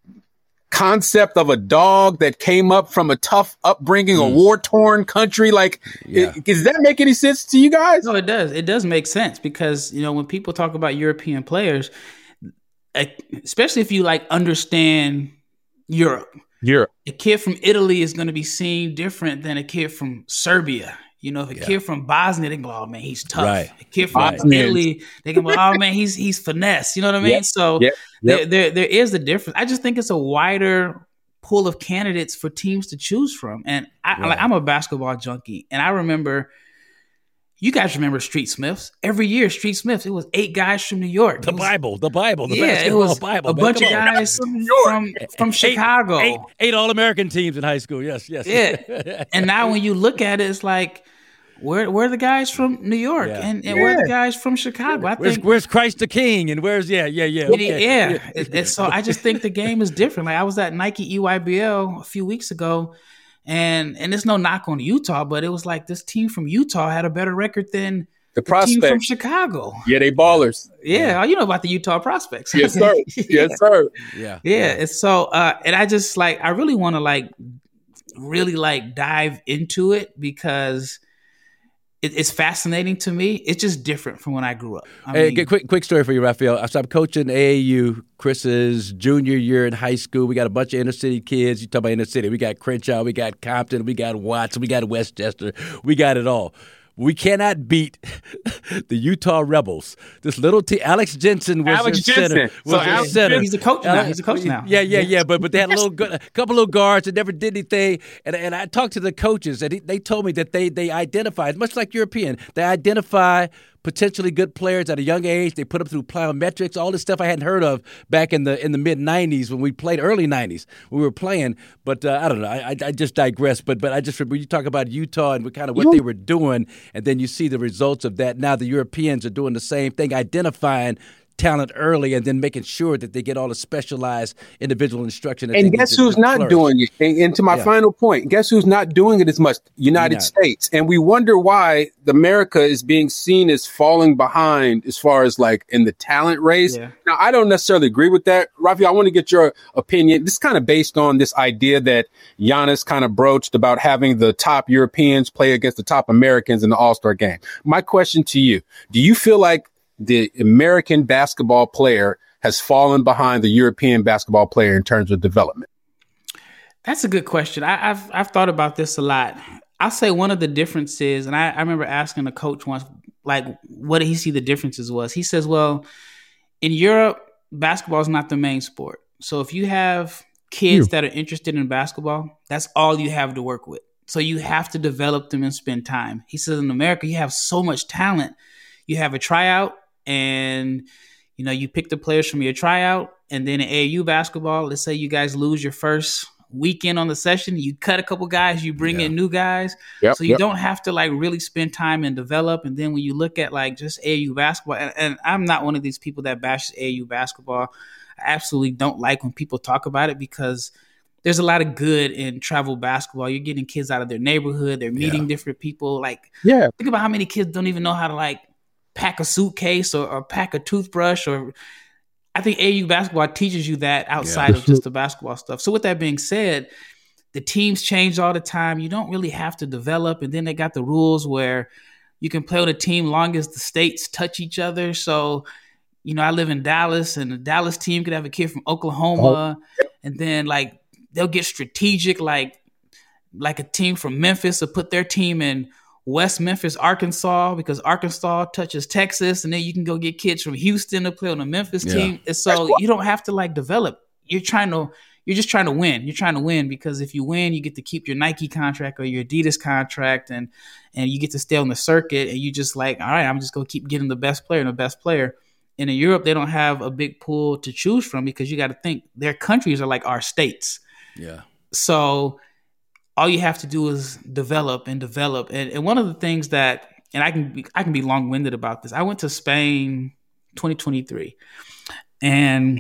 concept of a dog that came up from a tough upbringing, a war-torn country? Does that make any sense to you guys? No, it does. It does make sense because, when people talk about European players, especially if you understand Europe, a kid from Italy is going to be seen different than a kid from Serbia. If a kid from Bosnia, they can go, oh man, he's tough. Right. A kid from Italy, they can go, oh man, he's finesse. You know what I mean? Yep. So there is a difference. I just think it's a wider pool of candidates for teams to choose from. And I'm a basketball junkie, and I remember. You guys remember Street Smiths? Every year, Street Smiths, it was 8 guys from New York. The Bible, the basketball Bible. A bunch of guys from Chicago. 8 All-American teams in high school, yes. Yeah. And now when you look at it, it's like, where are the guys from New York? And where are the guys from Chicago? Where's Christ the King? And where's, okay. And so I just think the game is different. I was at Nike EYBL a few weeks ago, and it's no knock on Utah, but it was like this team from Utah had a better record than the team from Chicago. Yeah, they ballers. Yeah, you know about the Utah prospects. Yes, sir. Yes, sir. Yeah. And so, and I just I really want to really dive into it because it's fascinating to me. It's just different from when I grew up. Quick story for you, Raphael. I stopped coaching AAU. Chris's junior year in high school. We got a bunch of inner city kids. You talk about inner city. We got Crenshaw. We got Compton. We got Watts. We got Westchester. We got it all. We cannot beat the Utah Rebels. This little team. Alex Jensen was Alex their center. Jensen. Center. He's a coach now. He's a coach now. Yeah. But they had a couple little guards that never did anything. And I talked to the coaches, and they told me that they identify, much like European, they identify potentially good players at a young age. They put them through plyometrics, all this stuff I hadn't heard of back in the mid '90s when we played, early '90s when we were playing. But I don't know. I just digress. But I just when you talk about Utah and kind of what they were doing, and then you see the results of that. Now the Europeans are doing the same thing, identifying talent early and then making sure that they get all the specialized individual instruction. And guess who's not doing it? And to my final point, guess who's not doing it as much? United States. And we wonder why America is being seen as falling behind as far as like in the talent race. Yeah. Now, I don't necessarily agree with that. Rafi, I want to get your opinion. This is kind of based on this idea that Giannis kind of broached about having the top Europeans play against the top Americans in the All-Star game. My question to you, do you feel like the American basketball player has fallen behind the European basketball player in terms of development? That's a good question. I've thought about this a lot. I'll say one of the differences, and I remember asking a coach once, like, what did he see the differences was? He says, well, in Europe, basketball is not the main sport. So if you have kids that are interested in basketball, that's all you have to work with. So you have to develop them and spend time. He says in America, you have so much talent. You have a tryout, and you pick the players from your tryout, and then in AAU basketball, let's say you guys lose your first weekend on the session, you cut a couple guys, you bring in new guys. So you don't have to like really spend time and develop. And then when you look at like just AAU basketball, and I'm not one of these people that bashes AAU basketball. I absolutely don't like when people talk about it because there's a lot of good in travel basketball. You're getting kids out of their neighborhood. They're meeting different people. Like, think about how many kids don't even know how to like pack a suitcase or pack a toothbrush. Or I think AAU basketball teaches you that outside of just the basketball stuff. So with that being said, the teams change all the time. You don't really have to develop. And then they got the rules where you can play with a team long as the states touch each other. So, I live in Dallas, and the Dallas team could have a kid from Oklahoma, and then like they'll get strategic, like a team from Memphis will put their team in West Memphis, Arkansas, because Arkansas touches Texas, and then you can go get kids from Houston to play on a Memphis team. And so you don't have to like develop. You're just trying to win. You're trying to win because if you win, you get to keep your Nike contract or your Adidas contract, and you get to stay on the circuit. And you just like, all right, I'm just gonna keep getting the best player and the best player. And in Europe, they don't have a big pool to choose from because you got to think their countries are like our states. Yeah. So all you have to do is develop. And one of the things that, and I can be long-winded about this. I went to Spain 2023, and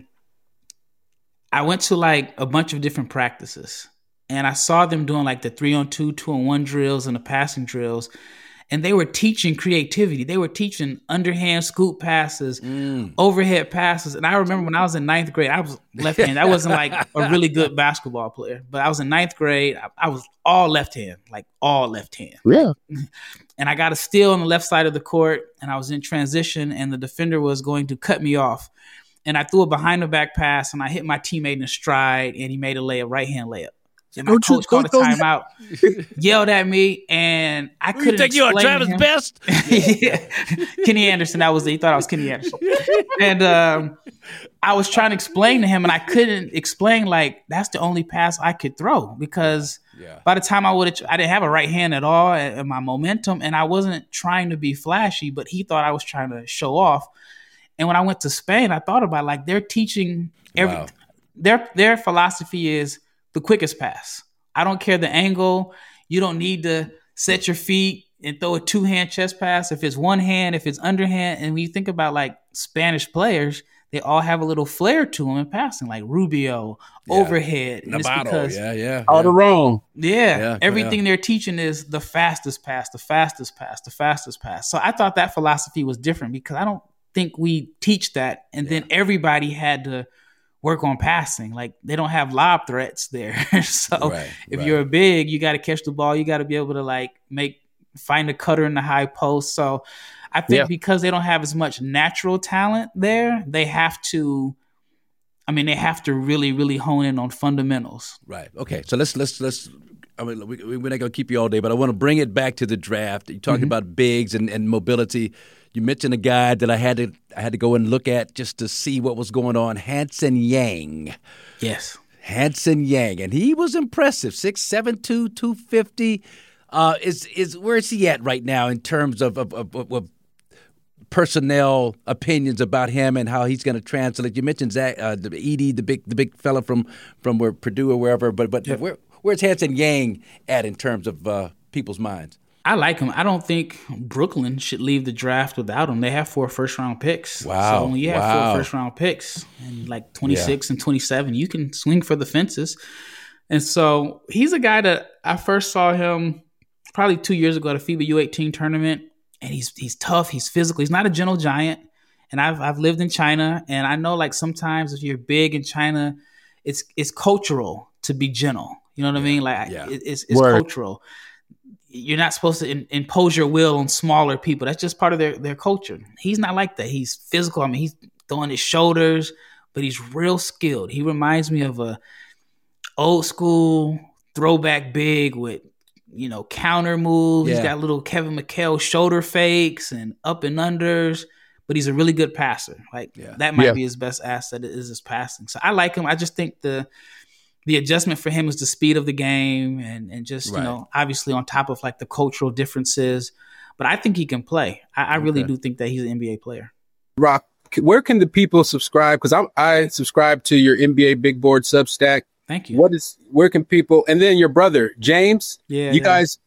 I went to like a bunch of different practices, and I saw them doing like the 3-on-2, 2-on-1 drills and the passing drills. And they were teaching creativity. They were teaching underhand scoop passes, overhead passes. And I remember when I was in 9th grade, I was left-handed. I wasn't like a really good basketball player, but I was in 9th grade. I was all left-hand, like all left-hand. Yeah. And I got a steal on the left side of the court, and I was in transition, and the defender was going to cut me off. And I threw a behind-the-back pass, and I hit my teammate in a stride, and he made a layup, right-hand layup. And my coach called a timeout, yelled at me, and I couldn't explain. You think you're Travis Best? Kenny Anderson. He thought I was Kenny Anderson. And I was trying to explain to him, and I couldn't explain, like, that's the only pass I could throw because by the time I didn't have a right hand at all and my momentum, and I wasn't trying to be flashy, but he thought I was trying to show off. And when I went to Spain, I thought about, like, they're teaching their philosophy is the quickest pass. I don't care the angle. You don't need to set your feet and throw a 2-hand chest pass. If it's one hand, if it's underhand. And when you think about like Spanish players, they all have a little flair to them in passing, like Rubio, overhead. And Navarro, it's all the wrong. Everything they're teaching is the fastest pass, the fastest pass, the fastest pass. So I thought that philosophy was different because I don't think we teach that. And then everybody had to work on passing. Like they don't have lob threats there. So if you're a big, you got to catch the ball. You got to be able to like find a cutter in the high post. So I think because they don't have as much natural talent there, they have to really, really hone in on fundamentals. Right. Okay. So let's I mean, we're not going to keep you all day, but I want to bring it back to the draft. You talked about bigs and mobility. You mentioned a guy that I had to go and look at just to see what was going on, Hanson Yang. Yes. Hanson Yang, and he was impressive, 6'7", 250. Where is he at right now in terms of personnel opinions about him and how he's going to translate? You mentioned Zach, Edey, the big fella from where Purdue or wherever, but Yep. Where's Hanson Yang at in terms of people's minds? I like him. I don't think Brooklyn should leave the draft without him. They have 4 first-round picks. Wow. So when you have 4 first-round picks and like 26 and 27, you can swing for the fences. And so he's a guy that I first saw him probably 2 years ago at a FIBA U18 tournament. And he's tough. He's physical. He's not a gentle giant. And I've lived in China, and I know like sometimes if you're big in China, it's cultural to be gentle. You know what I mean? Like it's cultural. You're not supposed to impose your will on smaller people. That's just part of their culture. He's not like that. He's physical. I mean, he's throwing his shoulders, but he's real skilled. He reminds me of a old school throwback big with, counter moves. Yeah. He's got little Kevin McHale shoulder fakes and up and unders, but he's a really good passer. That might be his best asset is his passing. So I like him. I just think the adjustment for him is the speed of the game and just, obviously on top of like the cultural differences. But I think he can play. I really do think that he's an NBA player. Rock, where can the people subscribe? Because I subscribe to your NBA Big Board Substack. Thank you. Where can people, and then your brother, James, you guys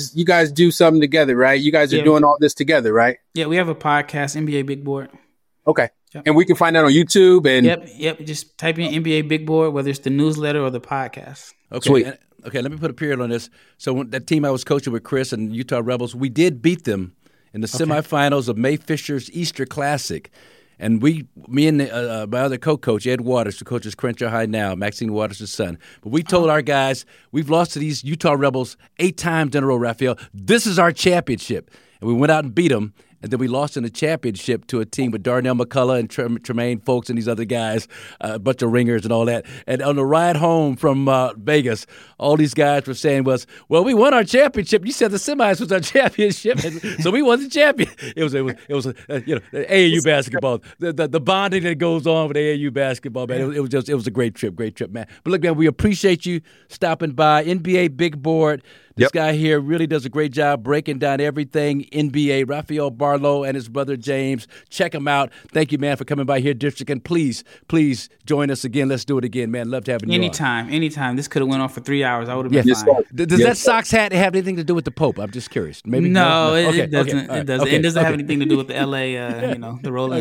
do something together, right? You guys are doing all this together, right? Yeah, we have a podcast, NBA Big Board. Okay. Yep. And we can find that on YouTube. And Yep. Just type in NBA Big Board, whether it's the newsletter or the podcast. Okay. Sweet. Okay, let me put a period on this. So when that team I was coaching with Chris and Utah Rebels, we did beat them in the semifinals of May Fisher's Easter Classic. And me and my other co-coach, Ed Waters, who coaches Crenshaw High now, Maxine Waters' son. But we told our guys, we've lost to these Utah Rebels 8 times in a row, Raphael. This is our championship. And we went out and beat them. And then we lost in the championship to a team with Darnell McCullough and Tremaine Folks and these other guys, a bunch of ringers and all that. And on the ride home from Vegas, all these guys were saying well, we won our championship. You said the semis was our championship, and so we won the champion. It was the AAU basketball, the bonding that goes on with AAU basketball, man. It was a great trip, man. But look, man, we appreciate you stopping by. NBA Big Board. This guy here really does a great job breaking down everything NBA. Raphael Barlow and his brother James. Check him out. Thank you, man, for coming by here, District. And please join us again. Let's do it again, man. Love to have you on. Anytime. This could have went on for 3 hours. I would have been fine. Does that Sox hat have anything to do with the Pope? I'm just curious. Maybe no. Okay, it doesn't. okay, it doesn't. okay, It doesn't have okay. anything to do with the LA. The Rolling.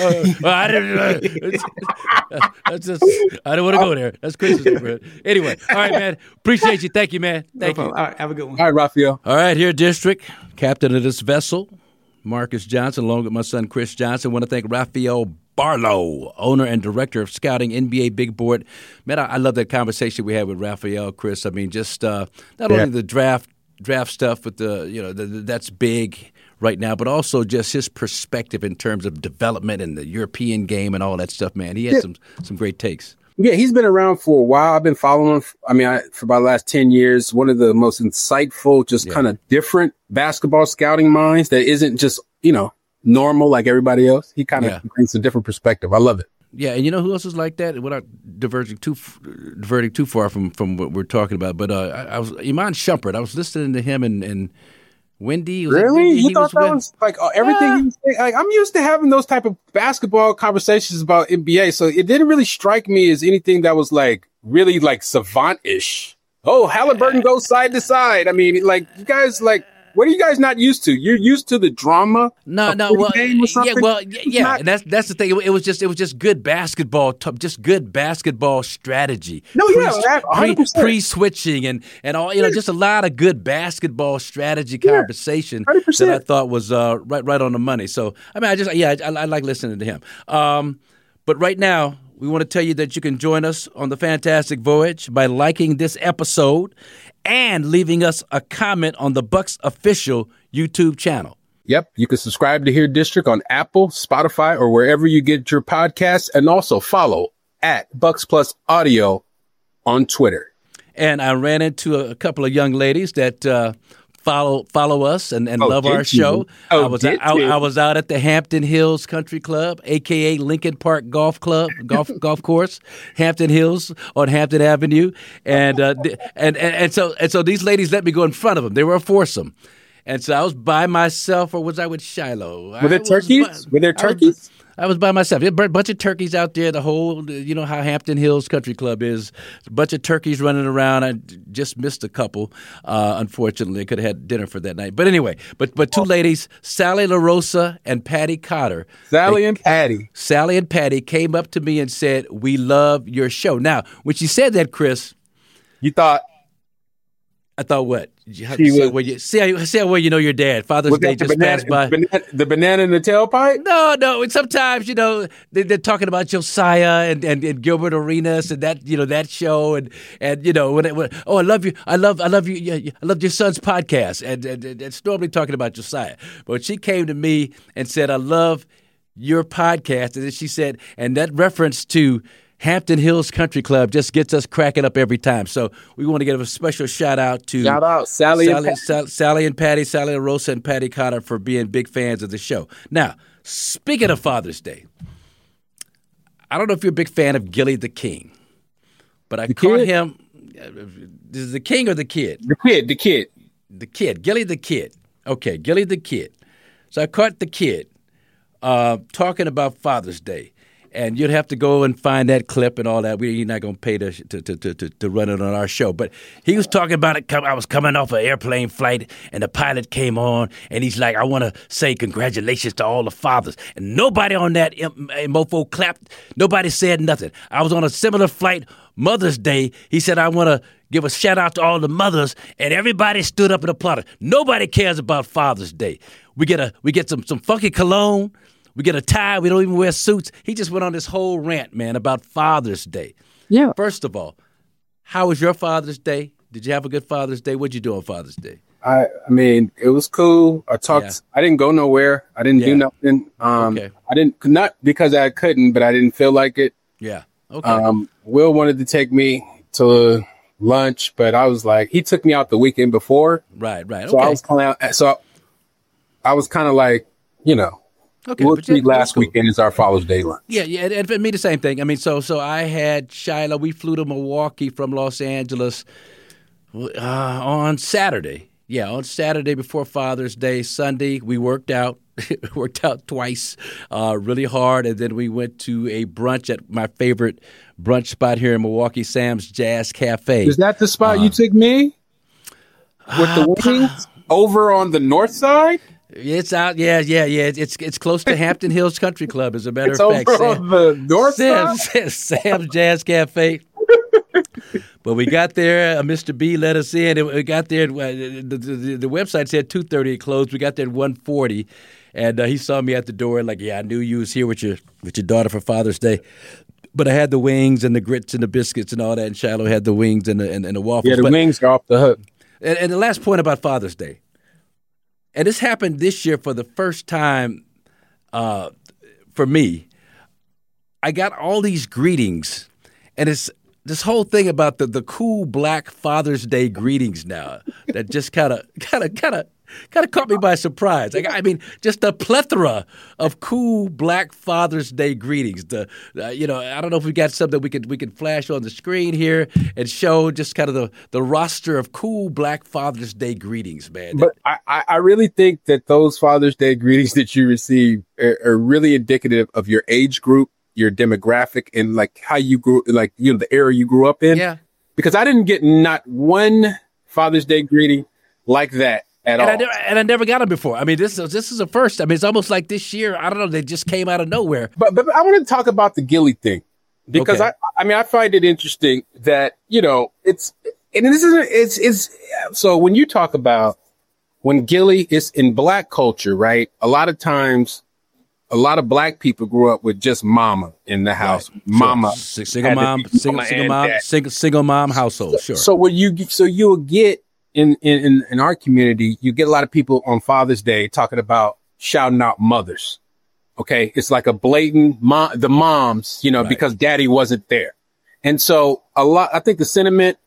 I don't want to go there. That's crazy, bro. Anyway, all right, man. Appreciate you. Thank you, man. Thank you. All right, have a good one. all right, Raphael. All right, here, District, captain of this vessel, Marcus Johnson, along with my son, Chris Johnson. I want to thank Raphael Barlow, owner and director of scouting, NBA Big Board. Man, I love that conversation we had with Raphael, Chris. I mean, just not only the draft stuff, but that's big right now, but also just his perspective in terms of development and the European game and all that stuff, man. He had some great takes. Yeah, he's been around for a while. I've been following him, for about the last 10 years. One of the most insightful, just kind of different basketball scouting minds that isn't just, normal like everybody else. He kind of brings a different perspective. I love it. Yeah, and you know who else is like that? Without diverting too far from what we're talking about, but I was Iman Shumpert. I was listening to him and Wendy. Really? You thought that was like everything he was saying? Like, I'm used to having those type of basketball conversations about NBA, so it didn't really strike me as anything that was like really like savant-ish. Oh, Halliburton goes side to side. I mean, like, you guys, like, what are you guys not used to? You're used to the drama. No. Game or something? And that's the thing. It was just good basketball, just good basketball strategy. No, 100%. Pre-switching and all, just a lot of good basketball strategy conversation 100%. that I thought was right on the money. So I like listening to him. But right now, we want to tell you that you can join us on the Fantastic Voyage by liking this episode and leaving us a comment on the Bucks official YouTube channel. Yep. You can subscribe to Here District on Apple, Spotify, or wherever you get your podcasts, and also follow @Bucks Plus Audio on Twitter. and I ran into a couple of young ladies that follow us and love our show. I was out at the Hampton Hills Country Club, aka Lincoln Park Golf Course, Hampton Hills on Hampton Avenue, and so these ladies let me go in front of them. They were a foursome, and so I was by myself, or was I with Shiloh? Were there turkeys? Were there turkeys? I was by myself. A bunch of turkeys out there. The whole, you know how Hampton Hills Country Club is. A bunch of turkeys running around. I just missed a couple. Unfortunately, I could have had dinner for that night. But anyway, but two ladies, Sally LaRosa and Patty Cotter. Sally and Patty came up to me and said, "We love your show." Now, when she said that, Chris, you thought. I thought what? See how well you know your dad. Father's Day just passed by. The banana in the tailpipe? No. And sometimes, you know, they're talking about Josiah and Gilbert Arenas and that, you know, that show and you know I love you. I love your son's podcast and it's normally talking about Josiah. But she came to me and said, "I love your podcast," and then she said, and that reference to Hampton Hills Country Club just gets us cracking up every time. So we want to give a special shout out to Sally and Patty, Sally LaRosa and Patty Cotter for being big fans of the show. Now, speaking of Father's Day, I don't know if you're a big fan of Gilly the King, but I caught him. Is it the King or the Kid? The Kid. The Kid. Gilly the Kid. Okay, Gilly the Kid. So I caught the Kid talking about Father's Day. And you'd have to go and find that clip and all that. We're not going to pay to run it on our show. But he was talking about it. I was coming off an airplane flight, and the pilot came on, and he's like, "I want to say congratulations to all the fathers." And nobody on that mofo clapped. Nobody said nothing. I was on a similar flight, Mother's Day. He said, "I want to give a shout-out to all the mothers," and everybody stood up and applauded. Nobody cares about Father's Day. We get some funky cologne. We get a tie. We don't even wear suits. He just went on this whole rant, man, about Father's Day. Yeah. First of all, how was your Father's Day? Did you have a good Father's Day? What'd you do on Father's Day? I mean, it was cool. I talked. Yeah. I didn't go nowhere. I didn't do nothing. Okay. I didn't, not because I couldn't, but I didn't feel like it. Yeah. Okay. Will wanted to take me to lunch, but I was like, he took me out the weekend before. Right. So okay. I was kind of like, you know. Okay, we'll treat last weekend as our Father's Day lunch. Yeah, and for me the same thing. I mean, so I had Shiloh. We flew to Milwaukee from Los Angeles on Saturday. Yeah, on Saturday before Father's Day. Sunday we worked out. Worked out twice, really hard, and then we went to a brunch at my favorite brunch spot here in Milwaukee, Sam's Jazz Cafe. Is that the spot you took me with the wings over on the north side? It's out, yeah. It's close to Hampton Hills Country Club, as a matter of fact. Over on the north side? Sam's Jazz Cafe. But we got there. Mr. B let us in. And we got there. The website said 2:30 it closed. We got there at 1:40, and he saw me at the door. Like, yeah, I knew you was here with your daughter for Father's Day. But I had the wings and the grits and the biscuits and all that, and Shiloh had the wings and the waffles. Yeah, the wings are off the hook. And the last point about Father's Day. And this happened this year for the first time for me. I got all these greetings, and it's this whole thing about the cool Black Father's Day greetings now that just kind of caught me by surprise. I mean, just a plethora of cool Black Father's Day greetings. I don't know if we got something we could flash on the screen here and show just kind of the roster of cool Black Father's Day greetings, man. But I really think that those Father's Day greetings that you receive are really indicative of your age group, your demographic, and like how you grew, like, you know, the era you grew up in. Yeah. Because I didn't get not one Father's Day greeting like that. I never got them before. I mean, this is a first. I mean, it's almost like this year. I don't know. They just came out of nowhere. But I want to talk about the Gilly thing because okay. I find it interesting that, you know, so when you talk about when Gilly is in Black culture, right? A lot of times, a lot of Black people grew up with just mama in the house. Right. Mama, sure. Single mom household. Sure. So you'll get. In our community, you get a lot of people on Father's Day talking about shouting out mothers. Okay. It's like a blatant the moms, you know, right. Because daddy wasn't there. And so I think the sentiment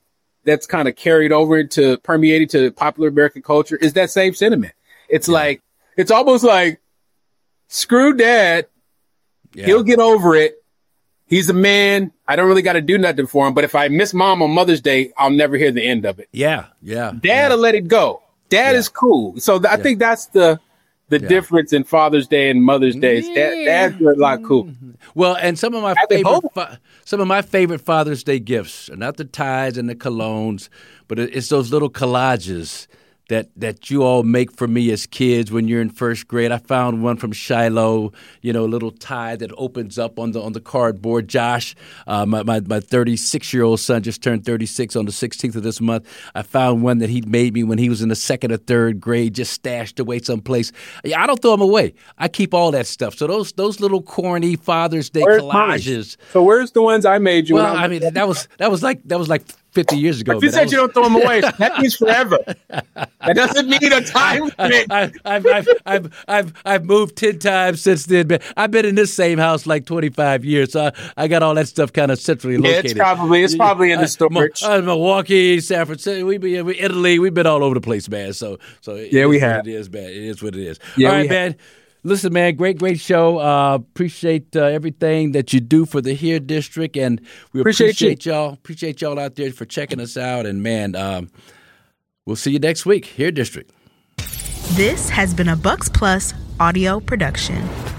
that's kind of carried over into permeated to popular American culture is that same sentiment. It's like, it's almost like, screw dad. Yeah. He'll get over it. He's a man. I don't really got to do nothing for him. But if I miss mom on Mother's Day, I'll never hear the end of it. Yeah. Dad'll let it go. Dad is cool. So I think that's the difference in Father's Day and Mother's Day. Dad's a lot cool. Well, and some of my favorite Father's Day gifts are not the ties and the colognes, but it's those little collages that you all make for me as kids when you're in first grade. I found one from Shiloh, a little tie that opens up on the cardboard. Josh, my 36-year-old son just turned 36 on the 16th of this month. I found one that he made me when he was in the second or third grade, just stashed away someplace. I don't throw them away. I keep all that stuff. So those little corny Father's Day collages. Mine? So where's the ones I made you? Well, I mean that was like 50 years ago. But you said you don't throw them away. That means forever. That doesn't mean a time limit. I've moved 10 times since then. But I've been in this same house like 25 years, so I got all that stuff kind of centrally located. It's probably in the storage. Milwaukee, San Francisco, Italy. We've been all over the place, man. So we have. It is, man. It is what it is. Yeah, all right, man. Listen, man, great show. Appreciate everything that you do for the Here District, and we appreciate y'all. Appreciate y'all out there for checking us out, and man, we'll see you next week, Here District. This has been a Bucks Plus audio production.